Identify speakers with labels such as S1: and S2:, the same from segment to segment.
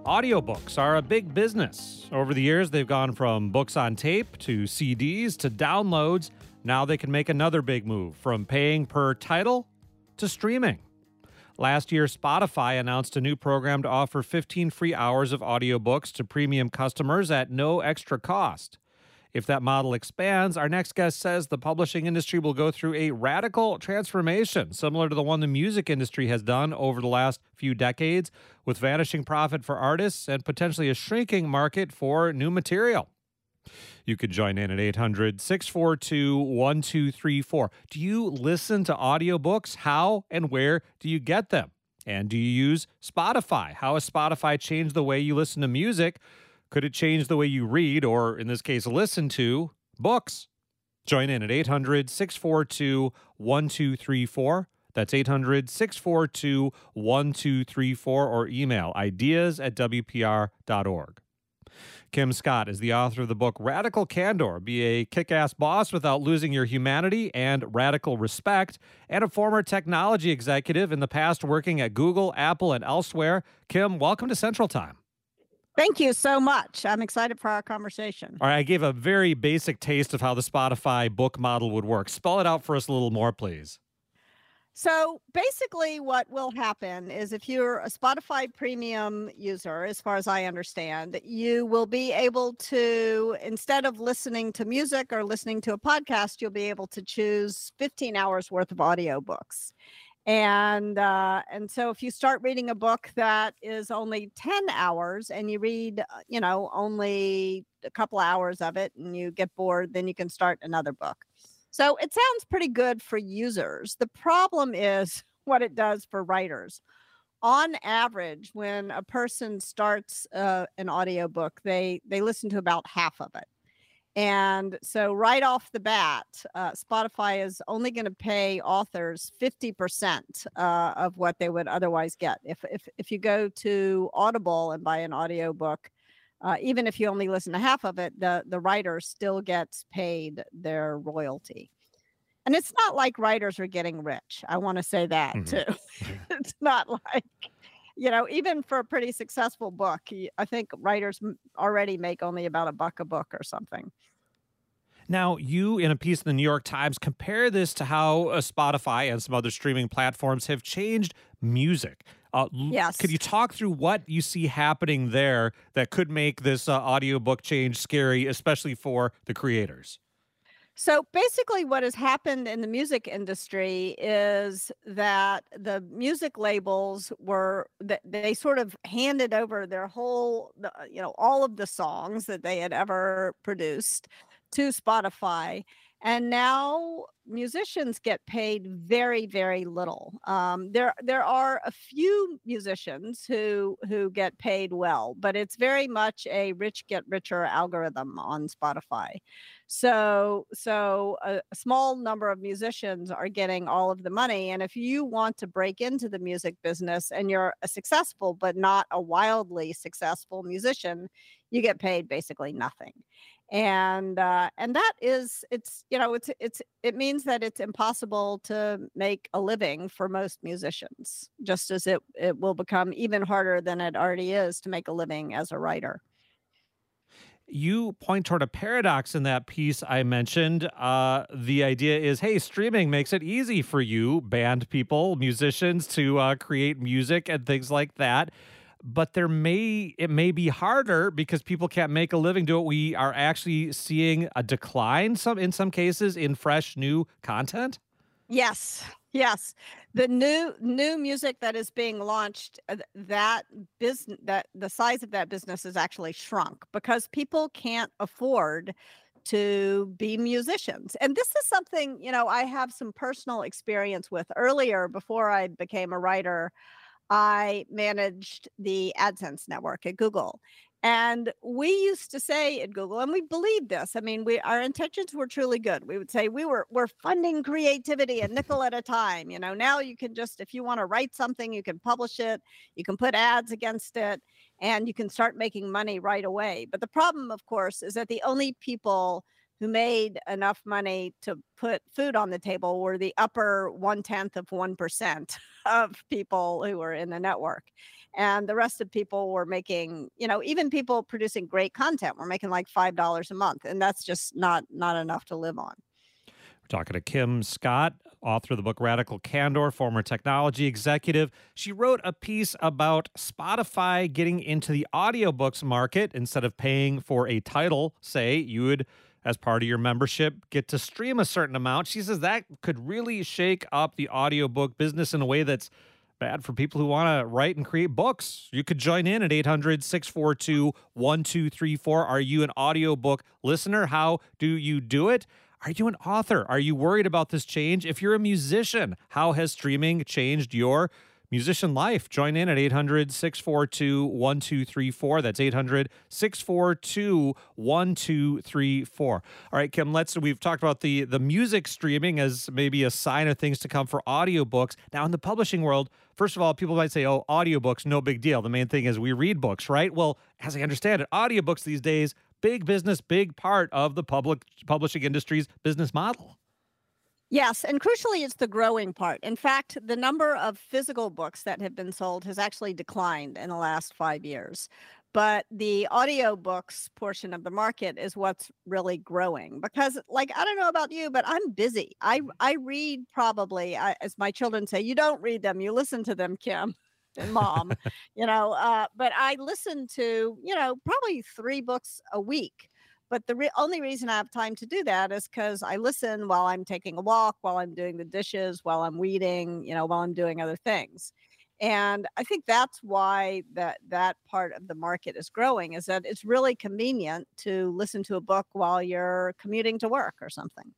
S1: Audiobooks are a big business. Over the years, they've gone from books on tape to CDs to downloads. Now they can make another big move from paying per title to streaming. Last year, Spotify announced a new program to offer 15 free hours of audiobooks to premium customers at no extra cost. If that model expands, our next guest says the publishing industry will go through a radical transformation, similar to the one the music industry has done over the last few decades, with vanishing profit for artists and potentially a shrinking market for new material. You could join in at 800-642-1234. Do you listen to audiobooks? How and where do you get them? And do you use Spotify? How has Spotify changed the way you listen to music? Could it change the way you read, or in this case, listen to books? Join in at 800-642-1234. That's 800-642-1234, or email ideas@wpr.org. Kim Scott is the author of the book Radical Candor, Be a Kick-Ass Boss Without Losing Your Humanity, and Radical Respect, and a former technology executive in the past working at Google, Apple, and elsewhere. Kim, welcome to Central Time.
S2: Thank you so much. I'm excited for our conversation.
S1: All right, I gave a very basic taste of how the Spotify book model would work. Spell it out for us a little more, please.
S2: So basically what will happen is if you're a Spotify premium user, as far as I understand, you will be able to, instead of listening to music or listening to a podcast, you'll be able to choose 15 hours worth of audiobooks. And so if you start reading a book that is only 10 hours and you read, only a couple hours of it and you get bored, then you can start another book. So it sounds pretty good for users. The problem is what it does for writers. On average, when a person starts an audiobook, they listen to about half of it. And so right off the bat, Spotify is only going to pay authors 50% of what they would otherwise get. If you go to Audible and buy an audiobook, even if you only listen to half of it, the writer still gets paid their royalty. And it's not like writers are getting rich. I want to say that too. It's not like, even for a pretty successful book, I think writers already make only about $1 a book or something.
S1: Now, you, in a piece in the New York Times, compare this to how Spotify and some other streaming platforms have changed music.
S2: Yes.
S1: Could you talk through what you see happening there that could make this audiobook change scary, especially for the creators?
S2: So basically what has happened in the music industry is that the music labels they sort of handed over their whole, all of the songs that they had ever produced to Spotify. And now musicians get paid very, very little. There are a few musicians who get paid well, but it's very much a rich get richer algorithm on Spotify. So a small number of musicians are getting all of the money. And if you want to break into the music business and you're a successful but not a wildly successful musician, you get paid basically nothing. And that is, it means that it's impossible to make a living for most musicians, just as it will become even harder than it already is to make a living as a writer.
S1: You point toward a paradox in that piece I mentioned. The idea is, hey, streaming makes it easy for you, band people, musicians, to create music and things like that. But it may be harder because people can't make a living do it. We are actually seeing a decline in some cases in fresh new content.
S2: Yes. The new music that is being launched, that the size of that business has actually shrunk because people can't afford to be musicians. And this is something, I have some personal experience with. Earlier, before I became a writer, I managed the AdSense network at Google. And we used to say at Google, and we believed this. I mean, our intentions were truly good. We would say we're funding creativity a nickel at a time. Now you can just, if you want to write something, you can publish it, you can put ads against it, and you can start making money right away. But the problem, of course, is that the only people who made enough money to put food on the table were the upper 1/10 of 1% of people who were in the network. And the rest of people were making, even people producing great content were making like $5 a month. And that's just not enough to live on.
S1: We're talking to Kim Scott, author of the book Radical Candor, former technology executive. She wrote a piece about Spotify getting into the audiobooks market. Instead of paying for a title, say, you would, as part of your membership, get to stream a certain amount. She says that could really shake up the audiobook business in a way that's bad for people who want to write and create books. You could join in at 800-642-1234. Are you an audiobook listener? How do you do it? Are you an author? Are you worried about this change? If you're a musician, how has streaming changed your musician life? Join in at 800-642-1234. That's 800-642-1234. All right, Kim, we've talked about the music streaming as maybe a sign of things to come for audiobooks. Now, in the publishing world, first of all, people might say, oh, audiobooks, no big deal. The main thing is we read books, right? Well, as I understand it, audiobooks these days, big business, big part of the publishing industry's business model.
S2: Yes, and crucially, it's the growing part. In fact, the number of physical books that have been sold has actually declined in the last 5 years. But the audiobooks portion of the market is what's really growing because, I don't know about you, but I'm busy. I read probably, as my children say, you don't read them, you listen to them, Kim and Mom, but I listen to, probably 3 books a week. But the only reason I have time to do that is because I listen while I'm taking a walk, while I'm doing the dishes, while I'm weeding, while I'm doing other things. And I think that's why that part of the market is growing, is that it's really convenient to listen to a book while you're commuting to work or something.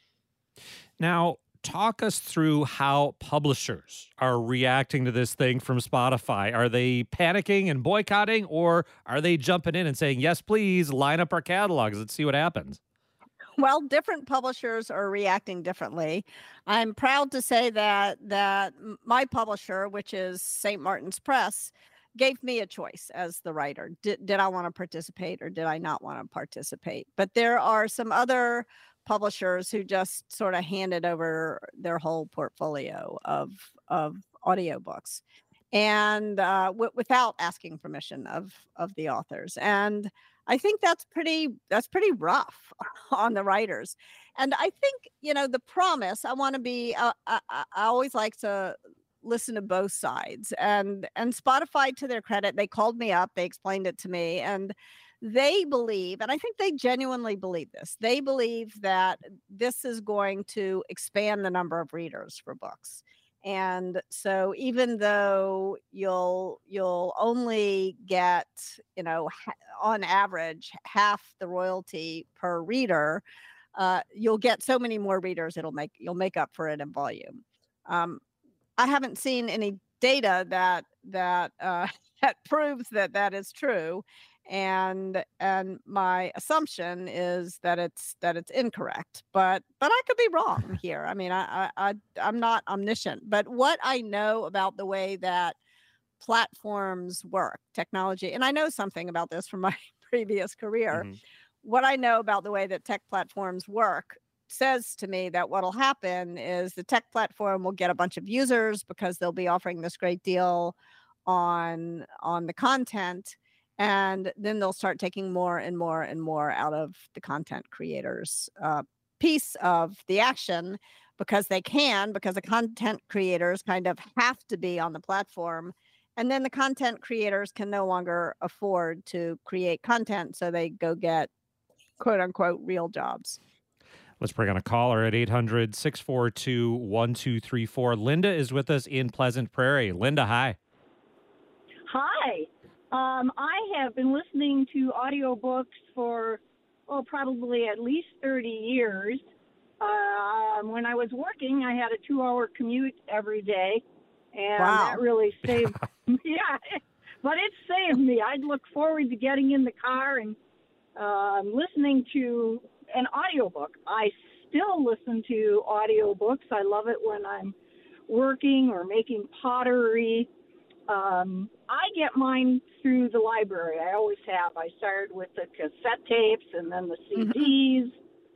S1: Now, talk us through how publishers are reacting to this thing from Spotify. Are they panicking and boycotting, or are they jumping in and saying, yes, please, line up our catalogs, let's see what happens?
S2: Well, different publishers are reacting differently. I'm proud to say that my publisher, which is St. Martin's Press, gave me a choice as the writer. Did I want to participate or did I not want to participate? But there are some other publishers who just sort of handed over their whole portfolio of audiobooks and without asking permission of the authors. And I think that's pretty rough on the writers. And I think, the promise, I want to be, I always like to listen to both sides, and Spotify, to their credit, they called me up, they explained it to me, and they believe, and I think they genuinely believe this, they believe that this is going to expand the number of readers for books. And so even though you'll only get, on average, half the royalty per reader, you'll get so many more readers, you'll make up for it in volume. I haven't seen any data that that proves that is true. And my assumption is that it's incorrect, but I could be wrong here. I mean, I'm not omniscient, but what I know about the way that platforms work, technology, and I know something about this from my previous career. Mm-hmm. What I know about the way that tech platforms work says to me that what'll happen is the tech platform will get a bunch of users because they'll be offering this great deal on the content. And then they'll start taking more and more and more out of the content creators' piece of the action because the content creators kind of have to be on the platform. And then the content creators can no longer afford to create content. So they go get, quote unquote, real jobs.
S1: Let's bring on a caller at 800-642-1234. Linda is with us in Pleasant Prairie. Linda, hi.
S3: Hi. I have been listening to audiobooks for, probably at least 30 years. When I was working, I had a 2-hour commute every day, and that really saved me. Yeah, but it saved me. I'd look forward to getting in the car and listening to an audiobook. I still listen to audiobooks. I love it when I'm working or making pottery. I get mine through the library. I always have. I started with the cassette tapes and then the CDs.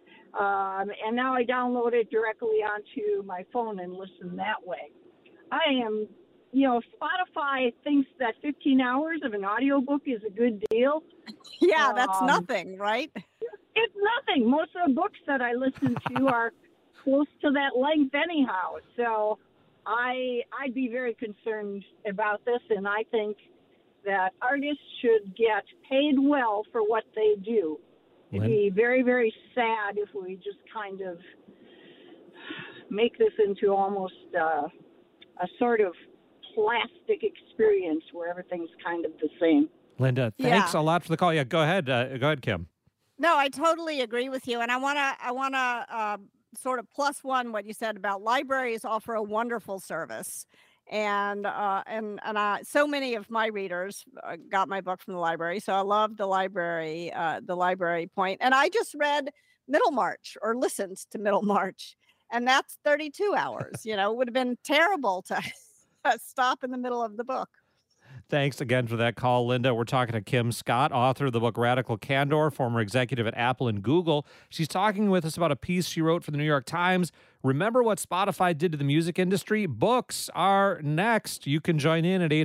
S3: And now I download it directly onto my phone and listen that way. I am Spotify thinks that 15 hours of an audiobook is a good deal.
S2: Yeah, that's nothing, right?
S3: It's nothing. Most of the books that I listen to are close to that length anyhow. So I'd be very concerned about this, and I think that artists should get paid well for what they do. It'd be very, very sad if we just kind of make this into almost a sort of plastic experience where everything's kind of the same.
S1: Linda, thanks a lot for the call. Yeah, go ahead. Go ahead, Kim.
S2: No, I totally agree with you, and I wanna sort of plus one what you said about libraries offer a wonderful service, and so many of my readers got my book from the library, so I love the library point. And I just read Middlemarch or listened to Middlemarch, and that's 32 hours. It would have been terrible to stop in the middle of the book.
S1: Thanks again for that call, Linda. We're talking to Kim Scott, author of the book Radical Candor, former executive at Apple and Google. She's talking with us about a piece she wrote for the New York Times. Remember what Spotify did to the music industry? Books are next. You can join in at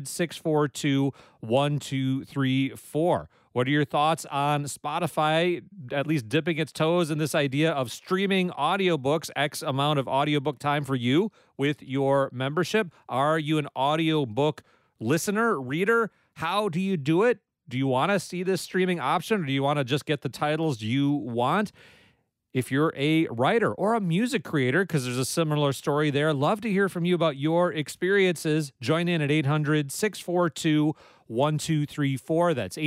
S1: 800-642-1234. What are your thoughts on Spotify at least dipping its toes in this idea of streaming audiobooks, X amount of audiobook time for you with your membership? Are you an audiobook listener, reader? How do you do it? Do you want to see this streaming option, or do you want to just get the titles you want? If you're a writer or a music creator, because there's a similar story there, love to hear from you about your experiences. Join in at 800-642-1234. That's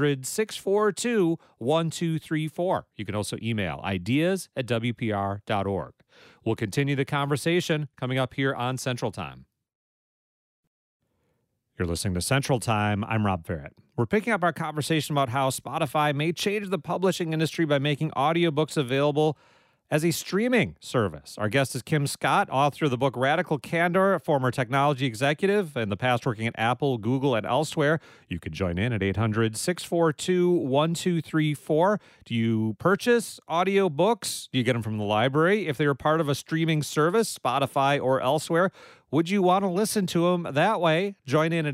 S1: 800-642-1234. You can also email ideas@wpr.org. We'll continue the conversation coming up here on Central Time. You're listening to Central Time. I'm Rob Farrett. We're picking up our conversation about how Spotify may change the publishing industry by making audiobooks available as a streaming service. Our guest is Kim Scott, author of the book Radical Candor, former technology executive, in the past working at Apple, Google, and elsewhere. You can join in at 800-642-1234. Do you purchase audiobooks? Do you get them from the library? If they're part of a streaming service, Spotify or elsewhere, would you want to listen to them that way? Join in at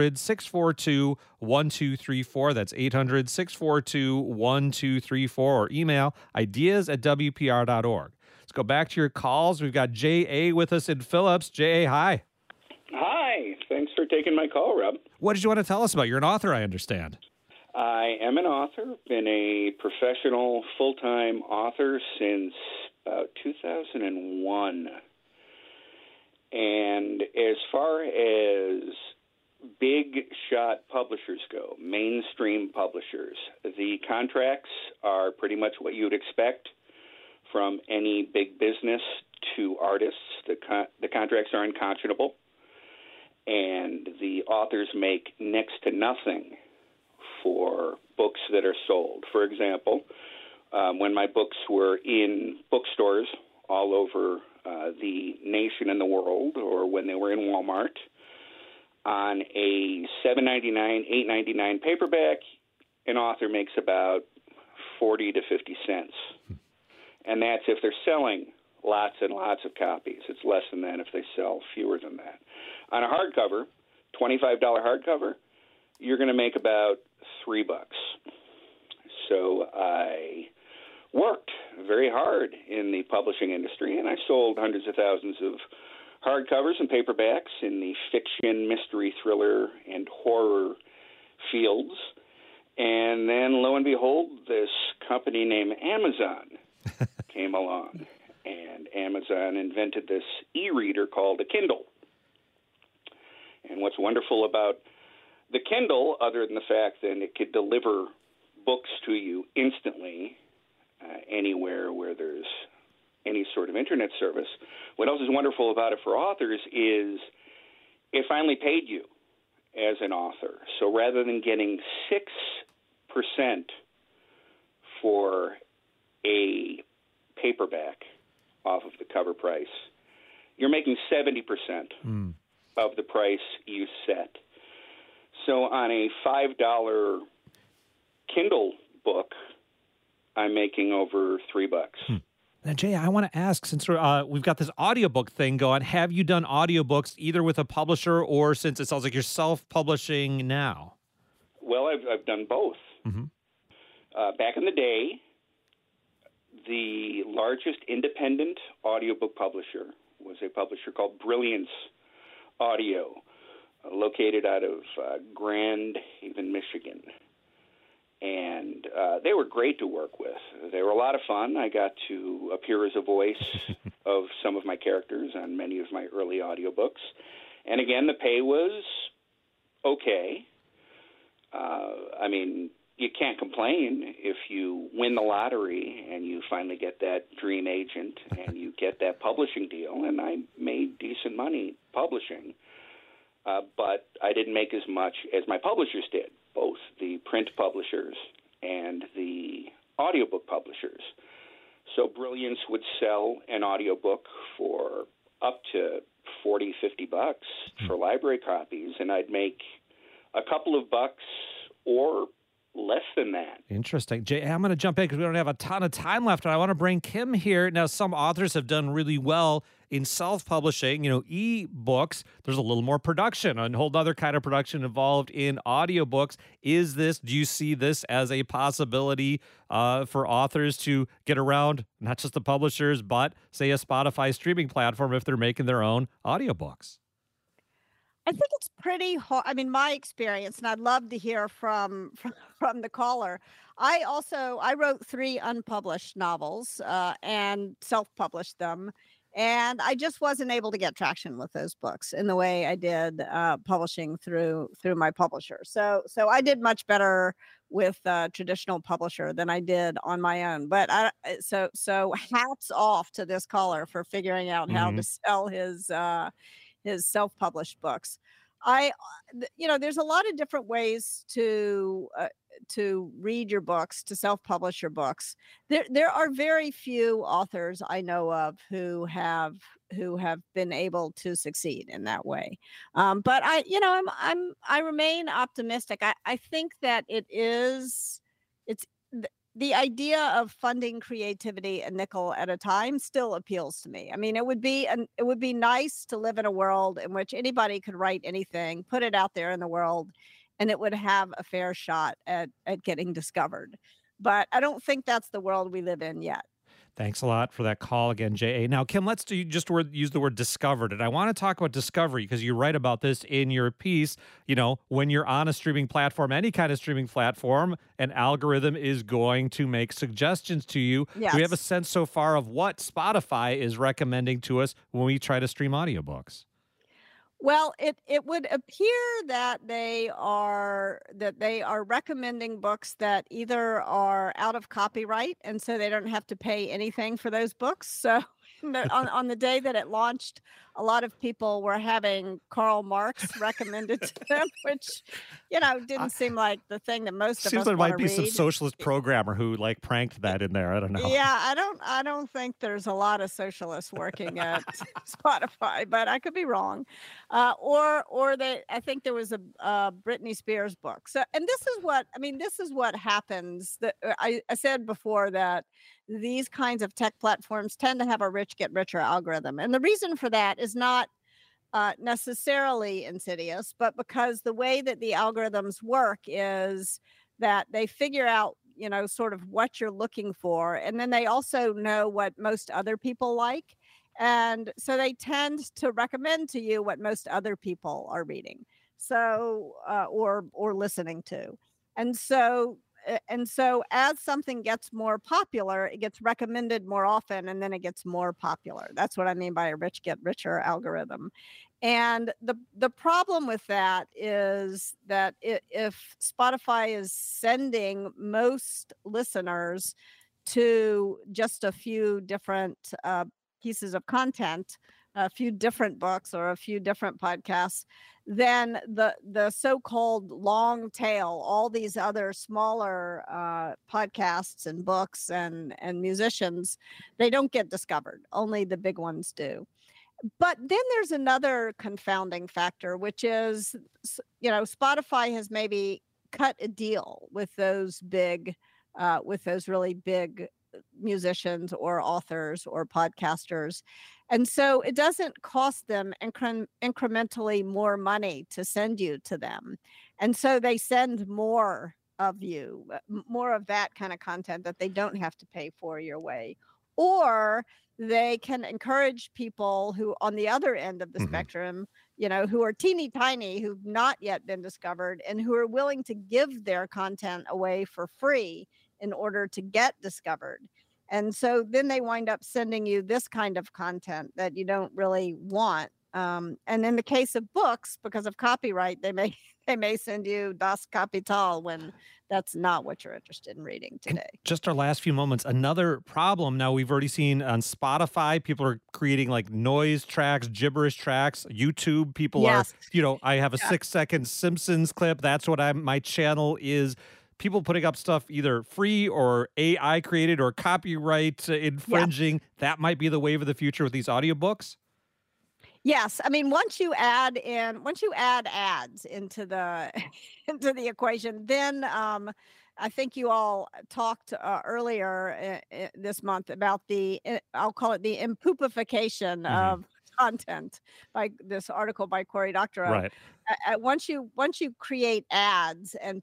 S1: 800-642-1234. That's 800-642-1234, or email ideas@wpr.org. Let's go back to your calls. We've got J.A. with us in Phillips. J.A., hi.
S4: Hi. Thanks for taking my call, Rob.
S1: What did you want to tell us about? You're an author, I understand.
S4: I am an author. Been a professional full-time author since about 2001. And as far as big shot publishers go, mainstream publishers, the contracts are pretty much what you would expect from any big business to artists. The contracts are unconscionable, and the authors make next to nothing for books that are sold. For example, when my books were in bookstores all over the nation and the world, or when they were in Walmart, on a $7.99, $8.99 paperback, an author makes about 40 to 50 cents. And that's if they're selling lots and lots of copies. It's less than that if they sell fewer than that. On a hardcover, $25 hardcover, you're going to make about $3. So I worked very hard in the publishing industry, and I sold hundreds of thousands of hardcovers and paperbacks in the fiction, mystery, thriller, and horror fields. And then, lo and behold, this company named Amazon came along, and Amazon invented this e-reader called a Kindle. And what's wonderful about the Kindle, other than the fact that it could deliver books to you instantly, anywhere where there's any sort of internet service. What else is wonderful about it for authors is it finally paid you as an author. So rather than getting 6% for a paperback off of the cover price, you're making 70% of the price you set. So on a $5 Kindle book, I'm making over $3.
S1: Now, Jay, I want to ask, since we've got this audiobook thing going, have you done audiobooks either with a publisher or, since it sounds like you're self-publishing now?
S4: Well, I've done both.
S1: Mm-hmm.
S4: Back in the day, the largest independent audiobook publisher was a publisher called Brilliance Audio, located out of Grand Haven, Michigan. And they were great to work with. They were a lot of fun. I got to appear as a voice of some of my characters on many of my early audiobooks. And again, the pay was okay. I mean, you can't complain if you win the lottery and you finally get that dream agent and you get that publishing deal. And I made decent money publishing, but I didn't make as much as my publishers did, both the print publishers and the audiobook publishers. So Brilliance would sell an audiobook for up to $40, $50 for library copies, and I'd make a couple of bucks or less than that.
S1: Interesting. Jay, I'm going to jump in because we don't have a ton of time left, and I want to bring Kim here. Now, some authors have done really well in self-publishing, e-books. There's a little more production, a whole other kind of production involved in audiobooks. Do you see this as a possibility for authors to get around not just the publishers, but say a Spotify streaming platform if they're making their own audiobooks?
S2: I think it's pretty hard. I mean, my experience, and I'd love to hear from the caller. I wrote 3 unpublished novels and self-published them, and I just wasn't able to get traction with those books in the way I did publishing through my publisher. So I did much better with a traditional publisher than I did on my own. But so hats off to this caller for figuring out how to sell his self-published books. There's a lot of different ways to read your books, to self-publish your books. There are very few authors I know of who have been able to succeed in that way. But I remain optimistic. I think that it's the idea of funding creativity a nickel at a time still appeals to me. I mean, it would be nice to live in a world in which anybody could write anything, put it out there in the world, and it would have a fair shot at getting discovered. But I don't think that's the world we live in yet.
S1: Thanks a lot for that call again, J.A. Now, Kim, let's use the word discovered. And I want to talk about discovery because you write about this in your piece. When you're on a streaming platform, any kind of streaming platform, an algorithm is going to make suggestions to you.
S2: Yes.
S1: Do we have a sense so far of what Spotify is recommending to us when we try to stream audiobooks?
S2: Well, it would appear that they are recommending books that either are out of copyright, and so they don't have to pay anything for those books. So on the day that it launched, a lot of people were having Karl Marx recommended to them, which didn't seem like the thing that most of us
S1: seems like
S2: want
S1: might
S2: to
S1: be
S2: read.
S1: some socialist programmer who pranked that in there. I don't know.
S2: Yeah, I don't think there's a lot of socialists working at Spotify, but I could be wrong. I think there was a Britney Spears book. So, and this is what happens. I said before that these kinds of tech platforms tend to have a rich get richer algorithm, and the reason for that is not necessarily insidious, but because the way that the algorithms work is that they figure out sort of what you're looking for, and then they also know what most other people like, and so they tend to recommend to you what most other people are reading, so or listening to. And so as something gets more popular, it gets recommended more often, and then it gets more popular. That's what I mean by a rich get richer algorithm. And the problem with that is that if Spotify is sending most listeners to just a few different pieces of content, a few different books or a few different podcasts, then the so-called long tail, all these other smaller podcasts and books and musicians, they don't get discovered. Only the big ones do. But then there's another confounding factor, which is, Spotify has maybe cut a deal with those really big musicians or authors or podcasters. And so it doesn't cost them incrementally more money to send you to them. And so they send more of you, more of that kind of content that they don't have to pay for your way. Or they can encourage people who on the other end of the spectrum, who are teeny tiny, who've not yet been discovered, and who are willing to give their content away for free in order to get discovered. And so then they wind up sending you this kind of content that you don't really want. And in the case of books, because of copyright, they may send you Das Kapital when that's not what you're interested in reading today.
S1: And just our last few moments, another problem now we've already seen on Spotify, people are creating like noise tracks, gibberish tracks. YouTube, people are, I have a 6-second Simpsons clip. That's what my channel is. People putting up stuff either free or AI created or copyright infringing. That might be the wave of the future with these audiobooks.
S2: Yes, I mean once you add ads into the equation, then I think you all talked earlier this month about I'll call it the impoopification of content, by this article by Cory Doctorow.
S1: Right.
S2: Once you create ads and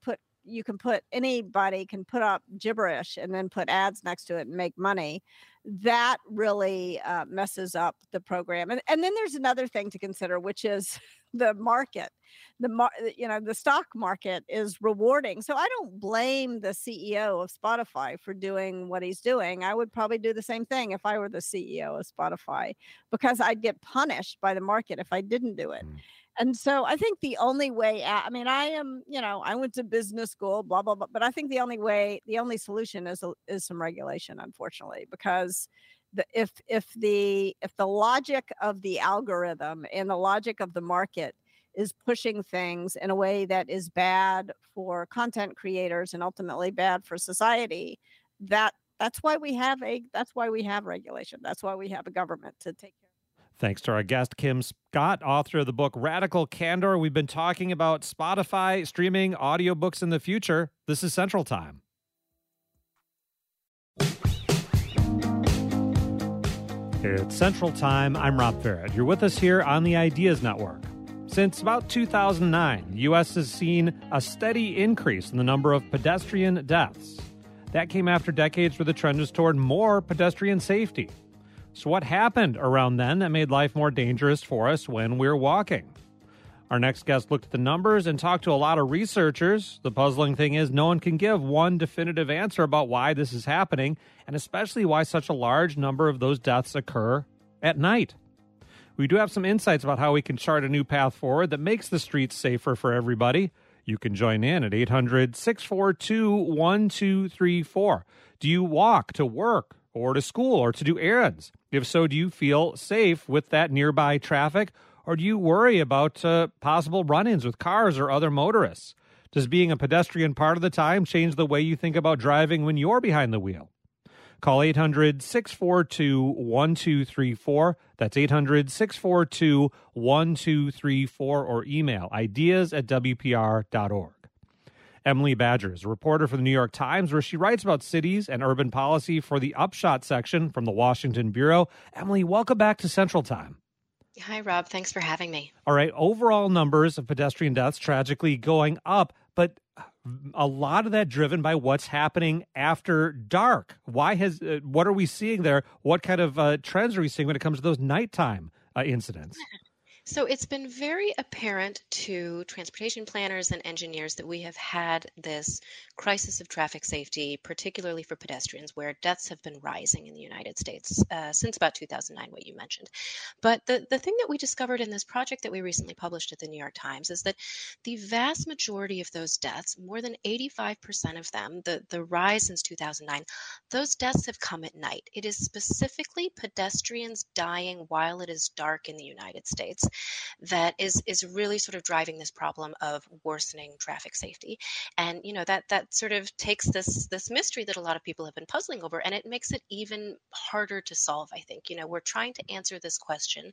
S2: anybody can put up gibberish and then put ads next to it and make money, that really messes up the program. And then there's another thing to consider, which is the market. The stock market is rewarding. So I don't blame the CEO of Spotify for doing what he's doing. I would probably do the same thing if I were the CEO of Spotify, because I'd get punished by the market if I didn't do it. And so I think the only way out, I mean, I went to business school, blah, blah, blah, but I think the only solution is some regulation, unfortunately, because if the logic of the algorithm and the logic of the market is pushing things in a way that is bad for content creators and ultimately bad for society, that's why we have regulation. That's why we have a government to take care of.
S1: Thanks to our guest, Kim Scott, author of the book Radical Candor. We've been talking about Spotify, streaming, audiobooks in the future. This is Central Time. It's Central Time. I'm Rob Farrett. You're with us here on the Ideas Network. Since about 2009, the U.S. has seen a steady increase in the number of pedestrian deaths. That came after decades where the trend was toward more pedestrian safety. So what happened around then that made life more dangerous for us when we're walking? Our next guest looked at the numbers and talked to a lot of researchers. The puzzling thing is no one can give one definitive answer about why this is happening, and especially why such a large number of those deaths occur at night. We do have some insights about how we can chart a new path forward that makes the streets safer for everybody. You can join in at 800-642-1234. Do you walk to work or to school or to do errands? If so, do you feel safe with that nearby traffic, or do you worry about possible run-ins with cars or other motorists? Does being a pedestrian part of the time change the way you think about driving when you're behind the wheel? Call 800-642-1234. That's 800-642-1234, or email ideas@wpr.org. Emily Badger is a reporter for the New York Times, where she writes about cities and urban policy for the Upshot section from the Washington Bureau. Emily, welcome back to Central Time.
S5: Hi, Rob. Thanks for having me.
S1: All right. Overall numbers of pedestrian deaths tragically going up, but a lot of that driven by what's happening after dark. What are we seeing there? What kind of trends are we seeing when it comes to those nighttime incidents?
S5: So it's been very apparent to transportation planners and engineers that we have had this crisis of traffic safety, particularly for pedestrians, where deaths have been rising in the United States since about 2009, what you mentioned. But the thing that we discovered in this project that we recently published at the New York Times is that the vast majority of those deaths, more than 85% of them, the rise since 2009, those deaths have come at night. It is specifically pedestrians dying while it is dark in the United States that is really sort of driving this problem of worsening traffic safety. And, that sort of takes this mystery that a lot of people have been puzzling over, and it makes it even harder to solve, I think. We're trying to answer this question.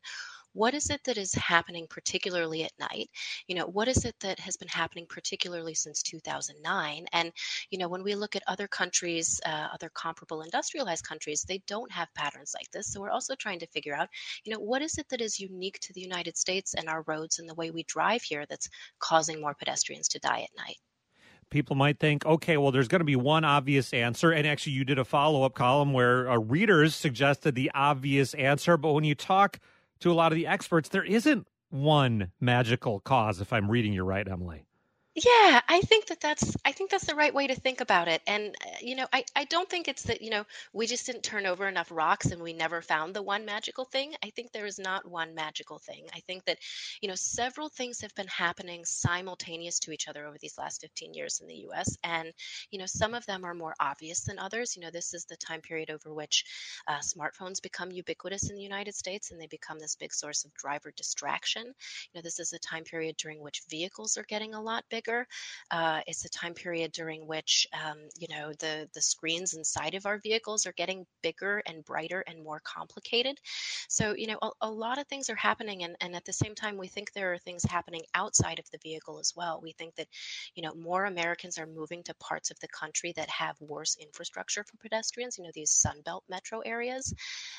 S5: what is it that is happening particularly at night? What is it that has been happening particularly since 2009? And, when we look at other countries, other comparable industrialized countries, they don't have patterns like this. So we're also trying to figure out, what is it that is unique to the United States and our roads and the way we drive here that's causing more pedestrians to die at night?
S1: People might think, okay, well, there's going to be one obvious answer. And actually, you did a follow-up column where readers suggested the obvious answer. But when you talk to a lot of the experts, there isn't one magical cause, if I'm reading you right, Emily.
S5: Yeah, I think that's the right way to think about it. And I don't think it's that, we just didn't turn over enough rocks and we never found the one magical thing. I think there is not one magical thing. I think that, several things have been happening simultaneous to each other over these last 15 years in the US. And, some of them are more obvious than others. This is the time period over which smartphones become ubiquitous in the United States and they become this big source of driver distraction. This is a time period during which vehicles are getting a lot bigger. It's a time period during which, the screens inside of our vehicles are getting bigger and brighter and more complicated. So, a lot of things are happening. And at the same time, we think there are things happening outside of the vehicle as well. We think that, more Americans are moving to parts of the country that have worse infrastructure for pedestrians, these Sunbelt metro areas.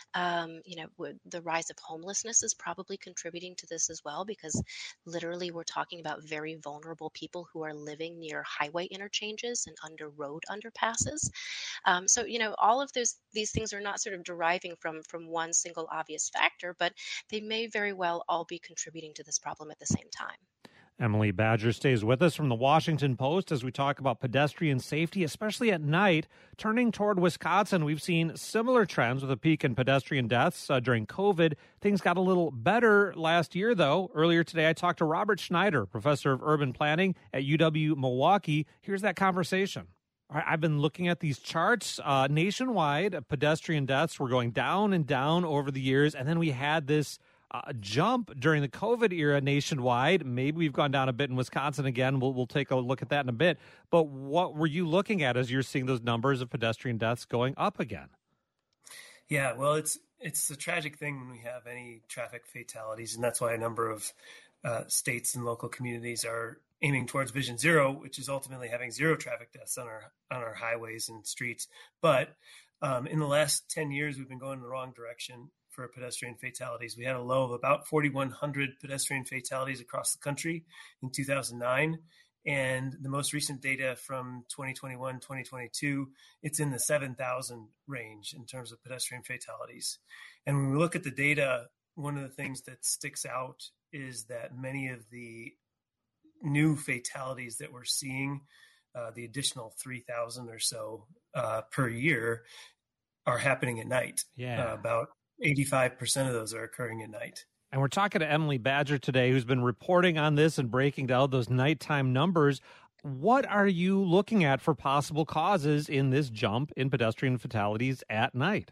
S5: The rise of homelessness is probably contributing to this as well, because literally we're talking about very vulnerable people who are living near highway interchanges and under road underpasses. So, all of these things are not sort of deriving from one single obvious factor, but they may very well all be contributing to this problem at the same time.
S1: Emily Badger stays with us from the Washington Post as we talk about pedestrian safety, especially at night. Turning toward Wisconsin, we've seen similar trends with a peak in pedestrian deaths during COVID. Things got a little better last year, though. Earlier today, I talked to Robert Schneider, professor of urban planning at UW-Milwaukee. Here's that conversation. All right, I've been looking at these charts. Nationwide, pedestrian deaths were going down and down over the years, and then we had this jump during the COVID era nationwide. Maybe we've gone down a bit in Wisconsin again. We'll take a look at that in a bit. But what were you looking at as you're seeing those numbers of pedestrian deaths going up again?
S6: Yeah, well, it's a tragic thing when we have any traffic fatalities, and that's why a number of states and local communities are aiming towards Vision Zero, which is ultimately having zero traffic deaths on our highways and streets. But in the last 10 years, we've been going in the wrong direction for pedestrian fatalities. We had a low of about 4,100 pedestrian fatalities across the country in 2009. And the most recent data from 2021, 2022, it's in the 7,000 range in terms of pedestrian fatalities. And when we look at the data, one of the things that sticks out is that many of the new fatalities that we're seeing, the additional 3,000 or so per year, are happening at night.
S1: Yeah.
S6: About 85% of those are occurring at night.
S1: And we're talking to Emily Badger today, who's been reporting on this and breaking down those nighttime numbers. What are you looking at for possible causes in this jump in pedestrian fatalities at night?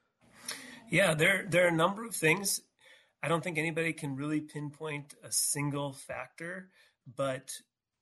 S6: Yeah, there are a number of things. I don't think anybody can really pinpoint a single factor, but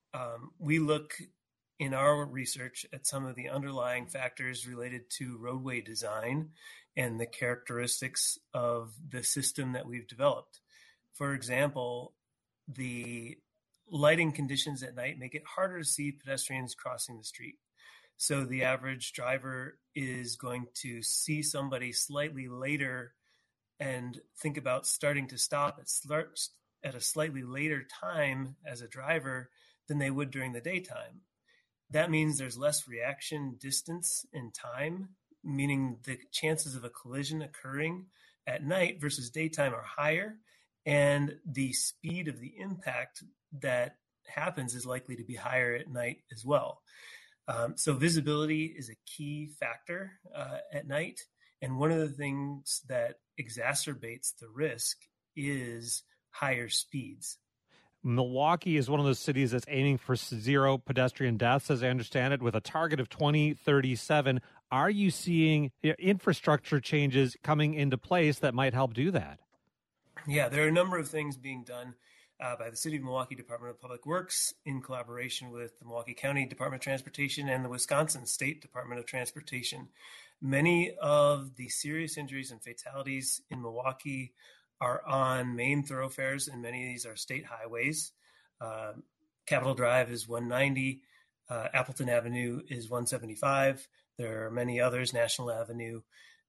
S6: we look in our research at some of the underlying factors related to roadway design and the characteristics of the system that we've developed. For example, the lighting conditions at night make it harder to see pedestrians crossing the street. So the average driver is going to see somebody slightly later and think about starting to stop at a slightly later time as a driver than they would during the daytime. That means there's less reaction distance and time, meaning the chances of a collision occurring at night versus daytime are higher, and the speed of the impact that happens is likely to be higher at night as well. So visibility is a key factor at night, and one of the things that exacerbates the risk is higher speeds.
S1: Milwaukee is one of those cities that's aiming for zero pedestrian deaths, as I understand it, with a target of 2037. Are you seeing infrastructure changes coming into place that might help do that?
S6: Yeah, there are a number of things being done by the City of Milwaukee Department of Public Works in collaboration with the Milwaukee County Department of Transportation and the Wisconsin State Department of Transportation. Many of the serious injuries and fatalities in Milwaukee are on main thoroughfares, and many of these are state highways. Capitol Drive is 190. Appleton Avenue is 175. There are many others, National Avenue,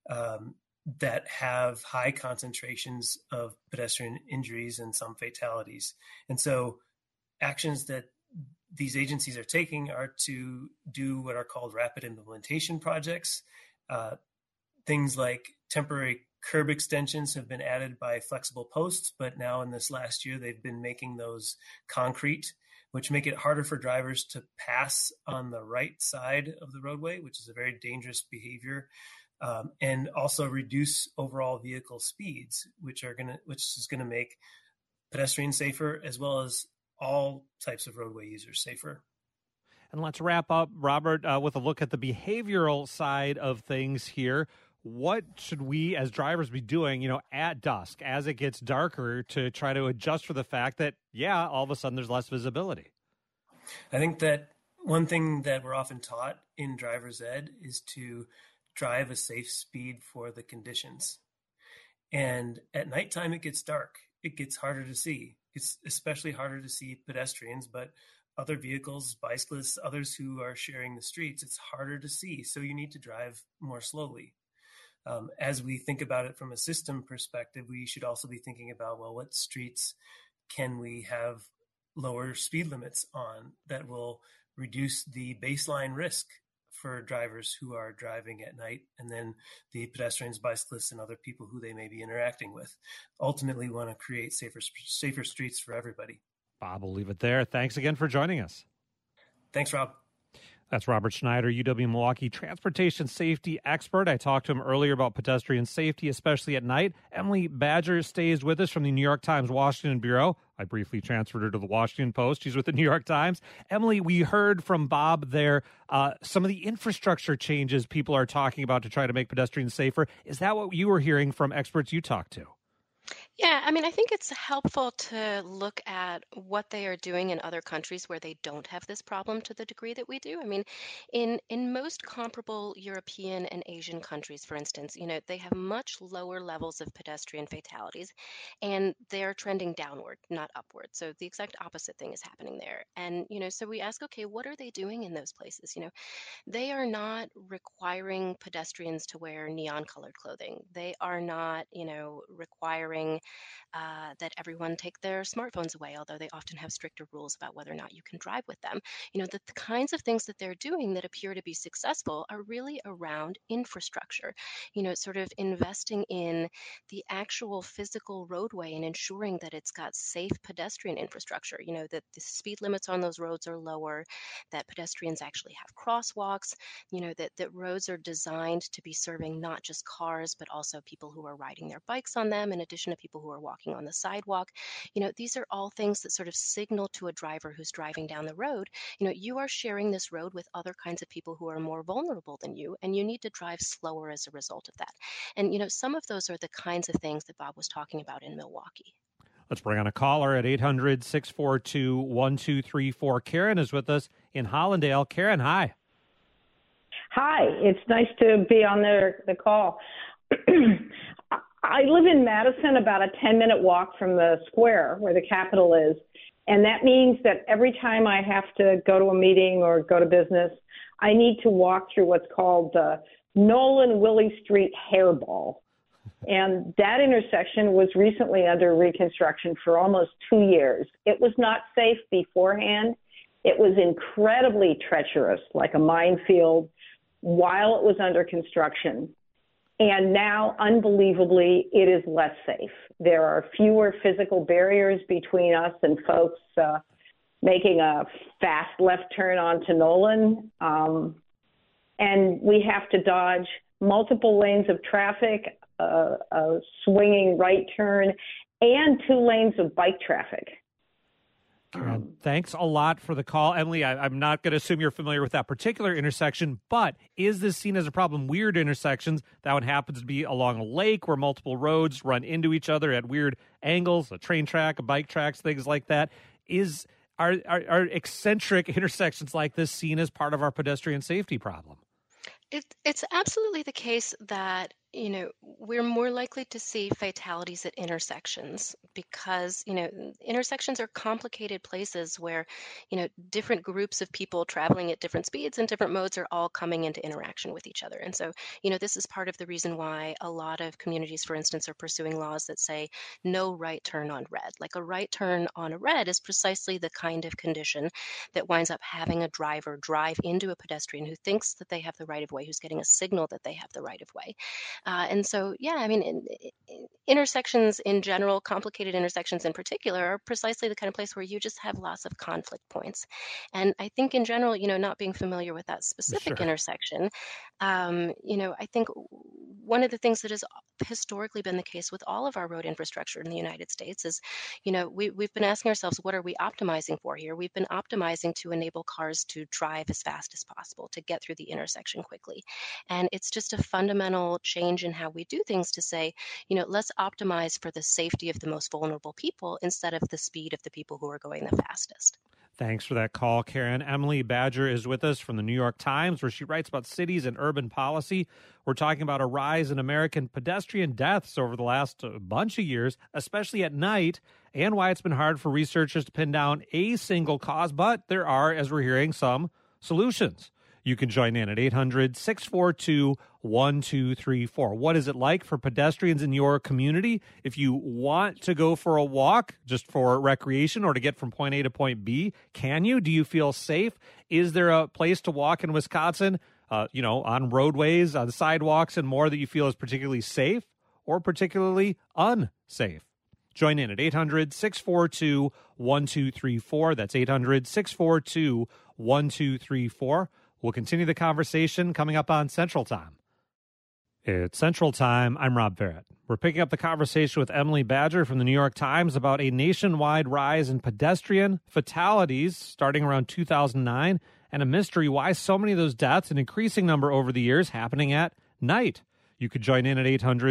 S6: that have high concentrations of pedestrian injuries and some fatalities. And so actions that these agencies are taking are to do what are called rapid implementation projects. Things like temporary curb extensions have been added by flexible posts, but now in this last year, they've been making those concrete, which make it harder for drivers to pass on the right side of the roadway, which is a very dangerous behavior, and also reduce overall vehicle speeds, which is going to make pedestrians safer, as well as all types of roadway users safer.
S1: And let's wrap up, Robert, with a look at the behavioral side of things here. What should we as drivers be doing, at dusk as it gets darker to try to adjust for the fact that, all of a sudden there's less visibility?
S6: I think that one thing that we're often taught in driver's ed is to drive a safe speed for the conditions. And at nighttime, it gets dark. It gets harder to see. It's especially harder to see pedestrians, but other vehicles, bicyclists, others who are sharing the streets, it's harder to see. So you need to drive more slowly. As we think about it from a system perspective, we should also be thinking about, what streets can we have lower speed limits on that will reduce the baseline risk for drivers who are driving at night, and then the pedestrians, bicyclists, and other people who they may be interacting with. Ultimately, we want to create safer streets for everybody.
S1: Bob, we'll leave it there. Thanks again for joining us.
S6: Thanks, Rob.
S1: That's Robert Schneider, UW-Milwaukee transportation safety expert. I talked to him earlier about pedestrian safety, especially at night. Emily Badger stays with us from the New York Times Washington Bureau. I briefly transferred her to the Washington Post. She's with the New York Times. Emily, we heard from Bob there some of the infrastructure changes people are talking about to try to make pedestrians safer. Is that what you were hearing from experts you talked to?
S5: Yeah, I think it's helpful to look at what they are doing in other countries where they don't have this problem to the degree that we do. In most comparable European and Asian countries, for instance, they have much lower levels of pedestrian fatalities, and they're trending downward, not upward. So the exact opposite thing is happening there. And, so we ask, okay, what are they doing in those places? They are not requiring pedestrians to wear neon colored clothing. They are not, requiring that everyone take their smartphones away, although they often have stricter rules about whether or not you can drive with them. The kinds of things that they're doing that appear to be successful are really around infrastructure, sort of investing in the actual physical roadway and ensuring that it's got safe pedestrian infrastructure, that the speed limits on those roads are lower, that pedestrians actually have crosswalks, that roads are designed to be serving not just cars, but also people who are riding their bikes on them, in addition to people who are walking on the sidewalk. These are all things that sort of signal to a driver who's driving down the road, you are sharing this road with other kinds of people who are more vulnerable than you, and you need to drive slower as a result of that. And, some of those are the kinds of things that Bob was talking about in Milwaukee.
S1: Let's bring on a caller at 800-642-1234. Karen is with us in Hollandale. Karen, hi.
S7: Hi, it's nice to be on the call. I live in Madison, about a 10-minute walk from the square where the Capitol is. And that means that every time I have to go to a meeting or go to business, I need to walk through what's called the Nolan-Willie Street hairball. And that intersection was recently under reconstruction for almost 2 years. It was not safe beforehand. It was incredibly treacherous, like a minefield, while it was under construction. And now, unbelievably, it is less safe. There are fewer physical barriers between us and folks making a fast left turn onto Nolan. And we have to dodge multiple lanes of traffic, a swinging right turn, and 2 lanes of bike traffic.
S1: Karen, thanks a lot for the call. Emily, I'm not going to assume you're familiar with that particular intersection, but is this seen as a problem? Weird intersections, that one happens to be along a lake where multiple roads run into each other at weird angles, a train track, a bike tracks, things like that. Are eccentric intersections like this seen as part of our pedestrian safety problem?
S5: It's absolutely the case that we're more likely to see fatalities at intersections because, intersections are complicated places where, different groups of people traveling at different speeds and different modes are all coming into interaction with each other. And so, this is part of the reason why a lot of communities, for instance, are pursuing laws that say no right turn on red. Like a right turn on a red is precisely the kind of condition that winds up having a driver drive into a pedestrian who thinks that they have the right of way, who's getting a signal that they have the right of way. And so, yeah, I mean, intersections in general, complicated intersections in particular, are precisely the kind of place where you just have lots of conflict points. And I think in general, not being familiar with that specific
S1: Sure.
S5: intersection, I think one of the things that has historically been the case with all of our road infrastructure in the United States is, we've been asking ourselves, what are we optimizing for here? We've been optimizing to enable cars to drive as fast as possible, to get through the intersection quickly. And it's just a fundamental change in how we do things to say, let's optimize for the safety of the most vulnerable people instead of the speed of the people who are going the fastest.
S1: Thanks for that call, Karen. Emily Badger is with us from the New York Times, where she writes about cities and urban policy. We're talking about a rise in American pedestrian deaths over the last bunch of years, especially at night, and why it's been hard for researchers to pin down a single cause. But there are, as we're hearing, some solutions. You can join in at 800-642-1234. What is it like for pedestrians in your community? If you want to go for a walk just for recreation or to get from point A to point B, can you? Do you feel safe? Is there a place to walk in Wisconsin, on roadways, on sidewalks and more that you feel is particularly safe or particularly unsafe? Join in at 800-642-1234. That's 800-642-1234. We'll continue the conversation coming up on Central Time. It's Central Time. I'm Rob Barrett. We're picking up the conversation with Emily Badger from the New York Times about a nationwide rise in pedestrian fatalities starting around 2009 and a mystery why so many of those deaths, an increasing number over the years, happening at night. You could join in at